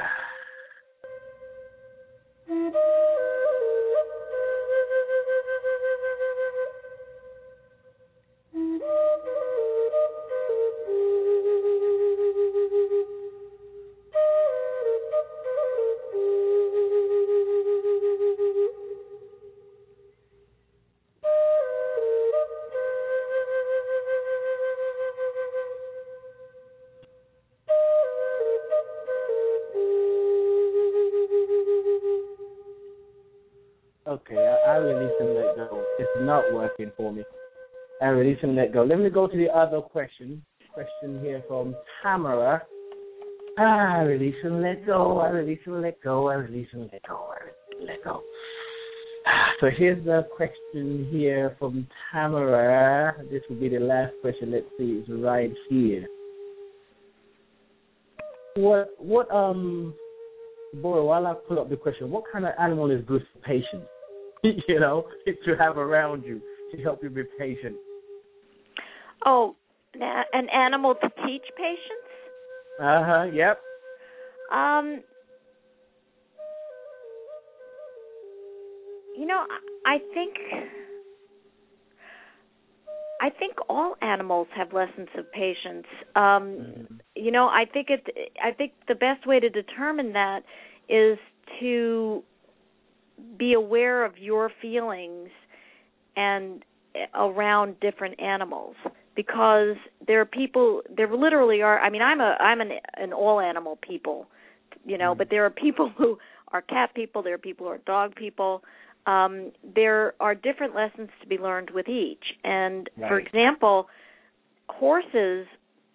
Okay, I, I release and let go. It's not working for me. I release and let go. Let me go to the other question. Question here from Tamara. I release and let go. I release and let go. I release and let go. I release and let go. So here's the question here from Tamara. This will be the last question. Let's see. It's right here. What what um boy, while I pull up the question, what kind of animal is good for patience? You know, to have around you to help you be patient. Oh, an animal to teach patience? Uh huh. Yep. Um. You know, I think I think all animals have lessons of patience. Um, mm-hmm. You know, I think it. I think the best way to determine that is to be aware of your feelings and around different animals, because there are people. There literally are. I mean, I'm a I'm an an all animal people, you know, mm-hmm. but there are people who are cat people. There are people who are dog people. Um, there are different lessons to be learned with each. And, right. for example, horses,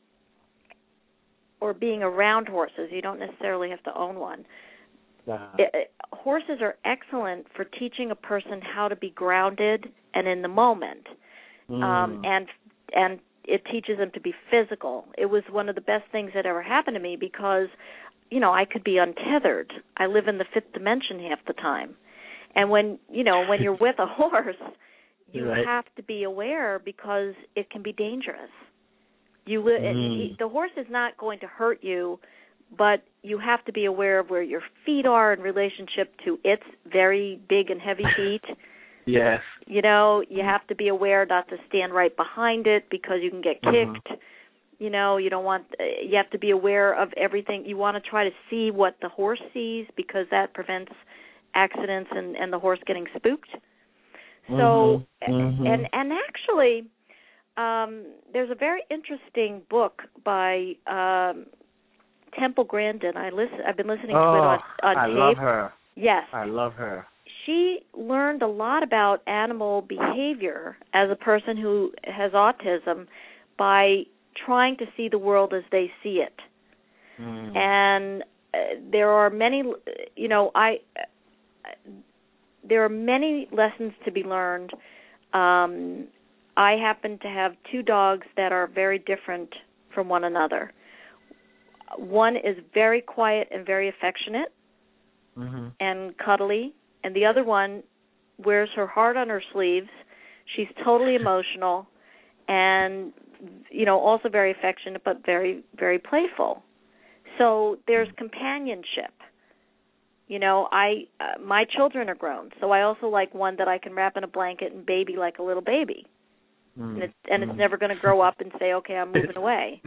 or being around horses, you don't necessarily have to own one. Uh-huh. It, it, horses are excellent for teaching a person how to be grounded and in the moment. Mm. Um, and and it teaches them to be physical. It was one of the best things that ever happened to me because, you know, I could be untethered. I live in the fifth dimension half the time. And when, you know, when you're with a horse, you right. have to be aware because it can be dangerous. You li- mm. it, the horse is not going to hurt you, but you have to be aware of where your feet are in relationship to its very big and heavy feet. Yes. You know, you have to be aware not to stand right behind it because you can get kicked. Mm-hmm. You know, you don't want, you have to be aware of everything. You want to try to see what the horse sees because that prevents accidents and, and the horse getting spooked. So, mm-hmm. and and actually, um, there's a very interesting book by um, Temple Grandin. I listen. I've been listening oh, to it on, on I tape. I love her. Yes, I love her. She learned a lot about animal behavior as a person who has autism by trying to see the world as they see it. Mm. And uh, there are many, you know, I. There are many lessons to be learned. Um, I happen to have two dogs that are very different from one another. One is very quiet and very affectionate mm-hmm. and cuddly, and the other one wears her heart on her sleeves. She's totally emotional and, you know, also very affectionate but very, very playful. So there's companionship. You know, I uh, my children are grown, so I also like one that I can wrap in a blanket and baby like a little baby. Mm. And it's and mm. it's never going to grow up and say, "Okay, I'm moving away."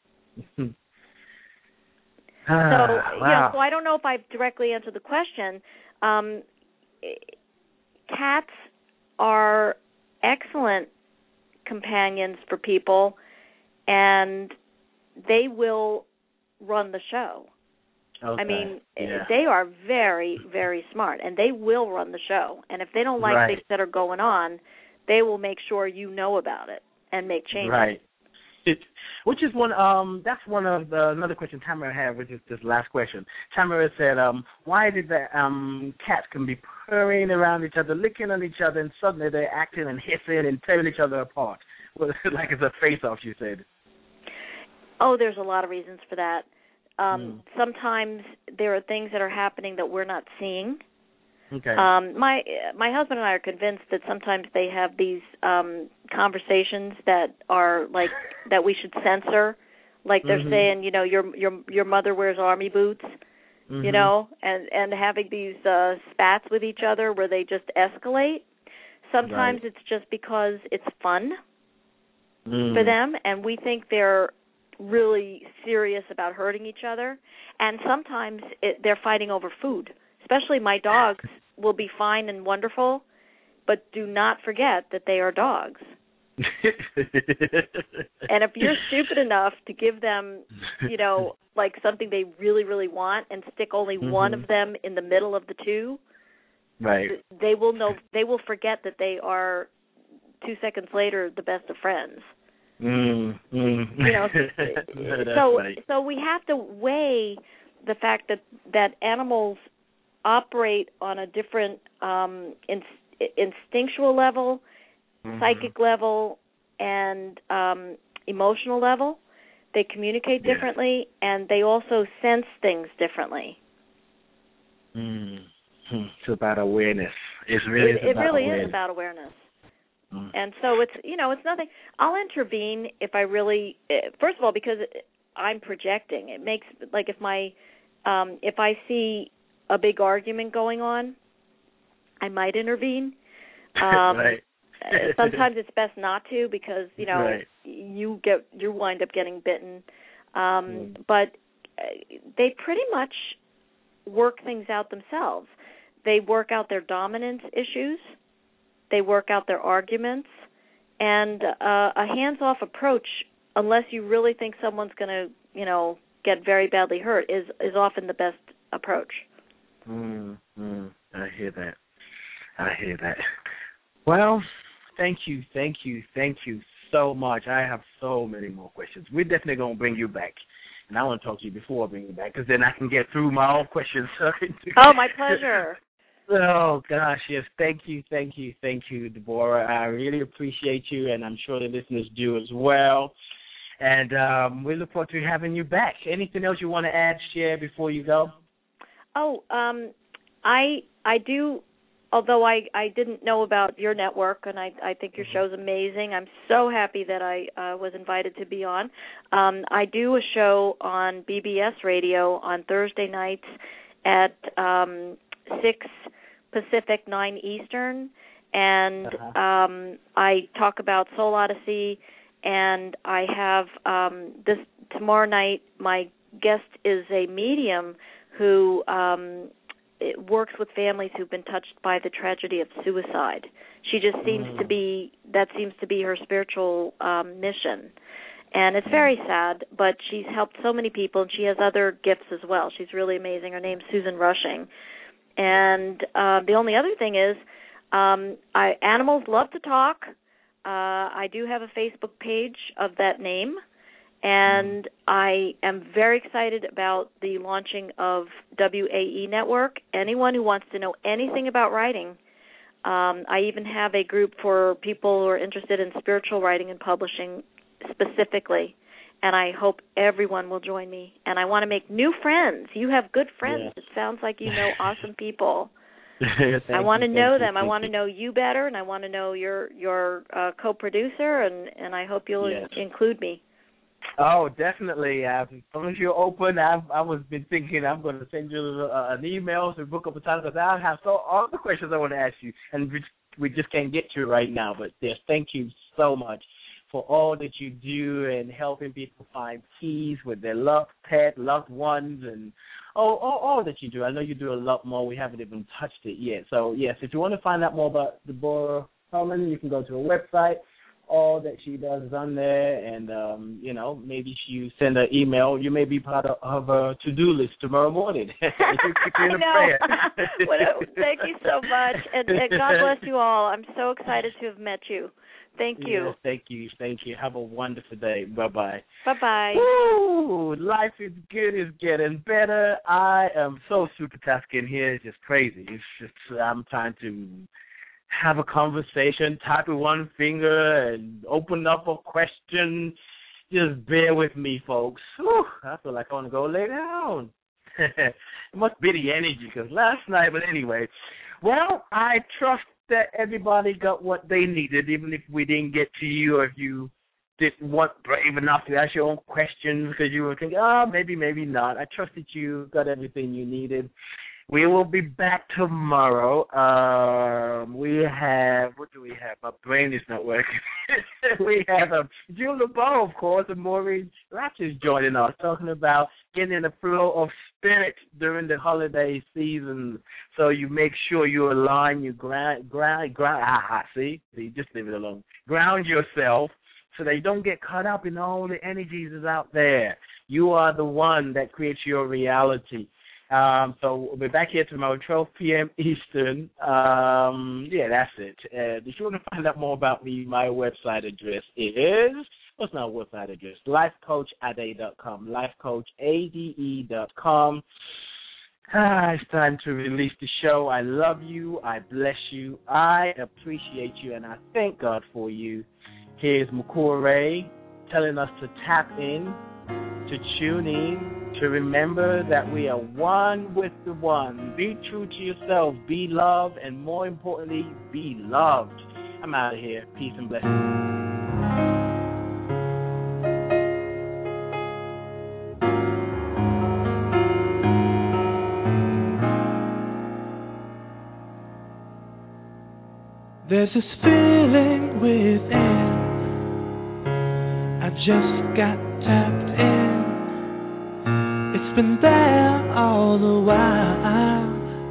Ah, so, wow. yeah, so I don't know if I've directly answered the question. Um, cats are excellent companions for people, and they will run the show. Okay. I mean, yeah. they are very, very smart, and they will run the show. And if they don't like right. things that are going on, they will make sure you know about it and make changes. Right. It, which is one. Um, that's one of the another question Tamara had, which is this last question. Tamara said, um, "Why did the um cats can be purring around each other, licking on each other, and suddenly they're acting and hissing and tearing each other apart? Well, like it's a face-off," you said. Oh, there's a lot of reasons for that. Um, mm. Sometimes there are things that are happening that we're not seeing. Okay. Um, my my husband and I are convinced that sometimes they have these um, conversations that are like that we should censor, like they're mm-hmm. saying, you know, your your your mother wears army boots, mm-hmm. you know, and and having these uh, spats with each other where they just escalate. Sometimes right. it's just because it's fun mm. for them, and we think they're really serious about hurting each other, and sometimes it, they're fighting over food. Especially my dogs will be fine and wonderful, but do not forget that they are dogs. And if you're stupid enough to give them, you know, like something they really, really want and stick only mm-hmm. one of them in the middle of the two, right? They will know. They will forget that they are two seconds later the best of friends. Mm, mm. You know, so funny. So we have to weigh the fact that that animals operate on a different um, in, instinctual level, mm-hmm. psychic level, and um, emotional level. They communicate yeah. differently, and they also sense things differently. Mm-hmm. It's about awareness. It's really it, it's about it really awareness. is about awareness. Mm. And so it's, you know, it's nothing. I'll intervene if I really, first of all, because I'm projecting. It makes, like if my, um, if I see a big argument going on, I might intervene. Um, right. Sometimes it's best not to because, you know, right. you get, you wind up getting bitten. Um, mm. But they pretty much work things out themselves. They work out their dominance issues. They work out their arguments, and uh, a hands-off approach, unless you really think someone's going to, you know, get very badly hurt, is is often the best approach. Mm, mm, I hear that. I hear that. Well, thank you, thank you, thank you so much. I have so many more questions. We're definitely going to bring you back, and I want to talk to you before I bring you back, because then I can get through my own questions. Oh, my pleasure. Oh, gosh, yes. Thank you, thank you, thank you, Deborah. I really appreciate you, and I'm sure the listeners do as well. And um, we look forward to having you back. Anything else you want to add, share before you go? Oh, um, I I do, although I, I didn't know about your network, and I, I think your show's amazing. I'm so happy that I uh, was invited to be on. Um, I do a show on B B S Radio on Thursday nights at um, six Pacific, nine Eastern, and uh-huh. um, I talk about Soul Odyssey, and I have um, this tomorrow night, my guest is a medium who um, it works with families who've been touched by the tragedy of suicide. She just seems mm. to be, that seems to be her spiritual um, mission. And it's very sad, but she's helped so many people, and she has other gifts as well. She's really amazing. Her name's Susan Rushing. And uh, the only other thing is, um, I, animals love to talk. Uh, I do have a Facebook page of that name, and I am very excited about the launching of W A E Network. Anyone who wants to know anything about writing, um, I even have a group for people who are interested in spiritual writing and publishing specifically, and I hope everyone will join me. And I want to make new friends. You have good friends. Yes. It sounds like you know awesome people. I want to know them. I want to know you better, and I want to know your your uh, co-producer, and, and I hope you'll yes. include me. Oh, definitely. Uh, as soon as you're open, I've I was been thinking I'm going to send you uh, an email to book up a time because I have so all the questions I want to ask you, and we, we just can't get to it right now. But yes, thank you so much for all that you do and helping people find peace with their loved pet, loved ones, and all, all, all that you do. I know you do a lot more. We haven't even touched it yet. So yes, if you want to find out more about Deborah Herman, you can go to her website. All that she does is on there, and, um, you know, maybe you send her email. You may be part of, of her to-do list tomorrow morning. I know. Well, thank you so much, and, and God bless you all. I'm so excited to have met you. Thank you. Yes, thank you. Thank you. Have a wonderful day. Bye-bye. Bye-bye. Woo! Life is good. It's getting better. I am so super tasking here. It's just crazy. It's just I'm trying to have a conversation, type with one finger, and open up a question. Just bear with me, folks. Whew, I feel like I want to go lay down. It must be the energy, because last night, but anyway. Well, I trust that everybody got what they needed, even if we didn't get to you, or if you didn't want brave enough to ask your own questions because you were thinking, oh, maybe, maybe not. I trust that you got everything you needed. We will be back tomorrow. Um, we have, what do we have? My brain is not working. We have um, June LeBeau, of course, and Maureen Latch is joining us, talking about getting in the flow of spirit during the holiday season. So you make sure you align, you ground, ground, ground, ah, see, see, just leave it alone. Ground yourself so that you don't get caught up in all the energies that's out there. You are the one that creates your reality. Um, so we'll be back here tomorrow, twelve p.m. Eastern. Um, yeah, that's it. Uh, if you want to find out more about me, my website address is, what's my website address? life coach ade dot com, life coach ade dot com. Ah, it's time to release the show. I love you. I bless you. I appreciate you, and I thank God for you. Here's Makore telling us to tap in, to tune in, to remember that we are one with the one. Be true to yourself. Be loved. And more importantly, be loved. I'm out of here. Peace and blessings. There's this feeling within. I just got tapped in. It's been there all the while,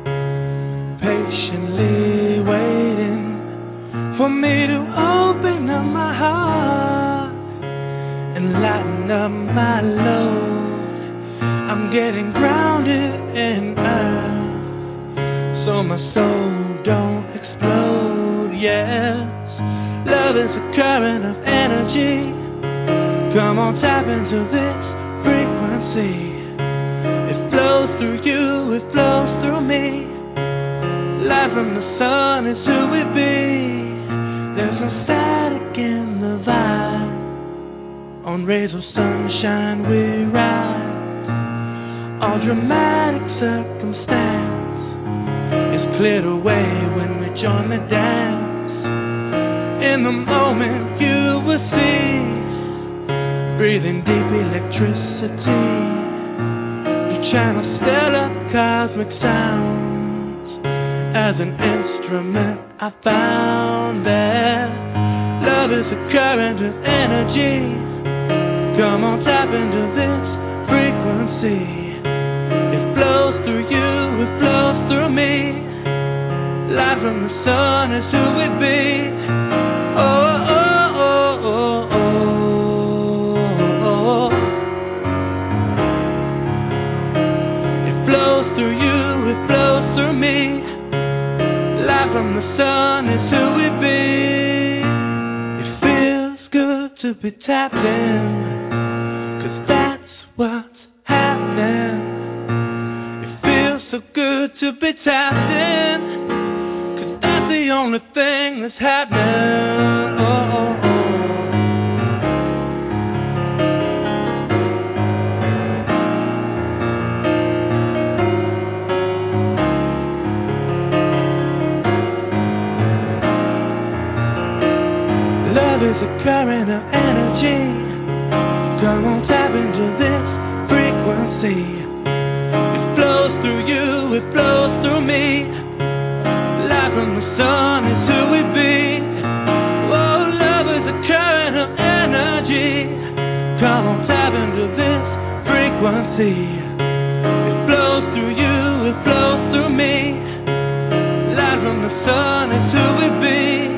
patiently waiting for me to open up my heart and lighten up my load. I'm getting grounded in earth so my soul don't explode. Yes, love is a current of energy. Come on, tap into this frequency. It flows through you, it flows through me. Light from the sun is who we be. There's no static in the vibe. On rays of sunshine we ride. All dramatic circumstance is cleared away when we join the dance. In the moment you will see, breathing deep electricity. You channel stellar cosmic sounds. As an instrument I found that love is a current of energy. Come on, tap into this frequency. It flows through you, it flows through me. Light from the sun is who we be. Oh, oh, oh, oh, oh. It flows through you, it flows through me. Light from the sun is who we be. It feels good to be tapped in, 'cause that's what's happening. It feels so good to be tapped in, 'cause that's the only thing that's happening. Oh, oh, oh. Love is a current of energy. Come on. frequency. It flows through you, it flows through me. Light from the sun is who we be. Oh, love is a current of energy. Come on, tap into this frequency. It flows through you, it flows through me. Light from the sun is who we be.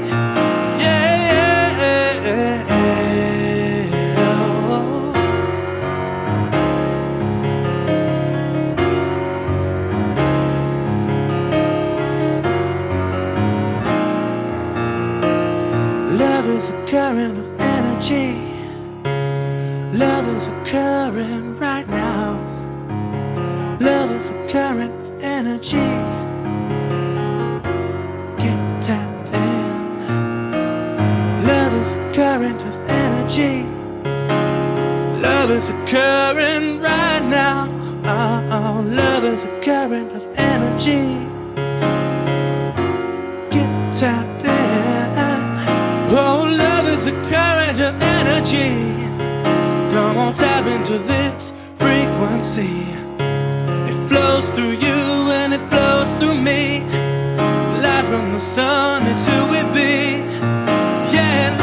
Current of energy. Love is a current right now. Love is a current of energy. Get tapped in. Love is a current of energy. Love is a current right now. Oh, oh, love is a current of energy. Get tapped in. Oh, love is a current of energy. Come on, tap into this frequency. It flows through you and it flows through me. Light from the sun is who we be. Yeah,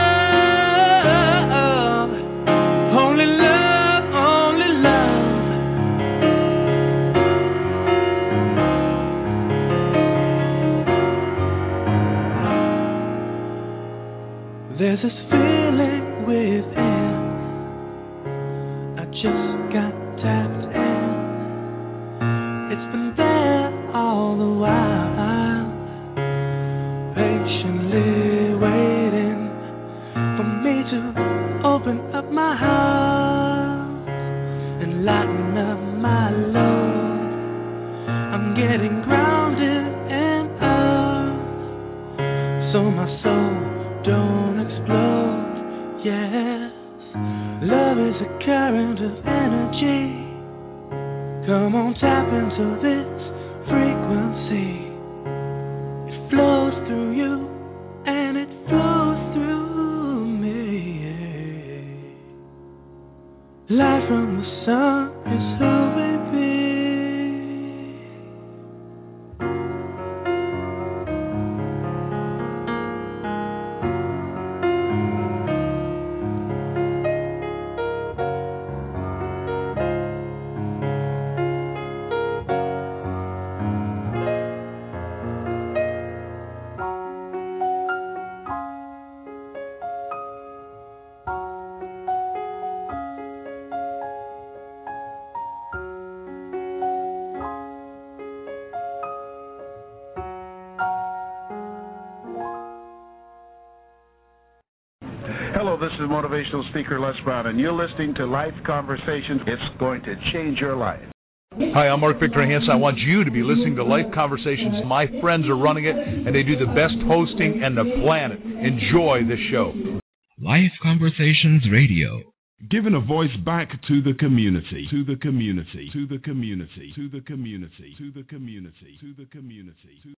love. Only love, only love. There's this feeling within. I just got tapped in. It's been there all the while, patiently waiting for me to open up my heart and lighten up my load. I'm getting grounded in earth, so my soul don't explode. Yes, love is a current of energy. Come on, tap into this frequency. It flows through you and it flows through me. Light from the sun is who we be. Hello, this is motivational speaker Les Brown, and you're listening to Life Conversations. It's going to change your life. Hi, I'm Mark Victor Hansen. I want you to be listening to Life Conversations. My friends are running it, and they do the best hosting on the planet. Enjoy the show. Life Conversations Radio. Giving a voice back to the community, to the community, to the community, to the community, to the community, to the community.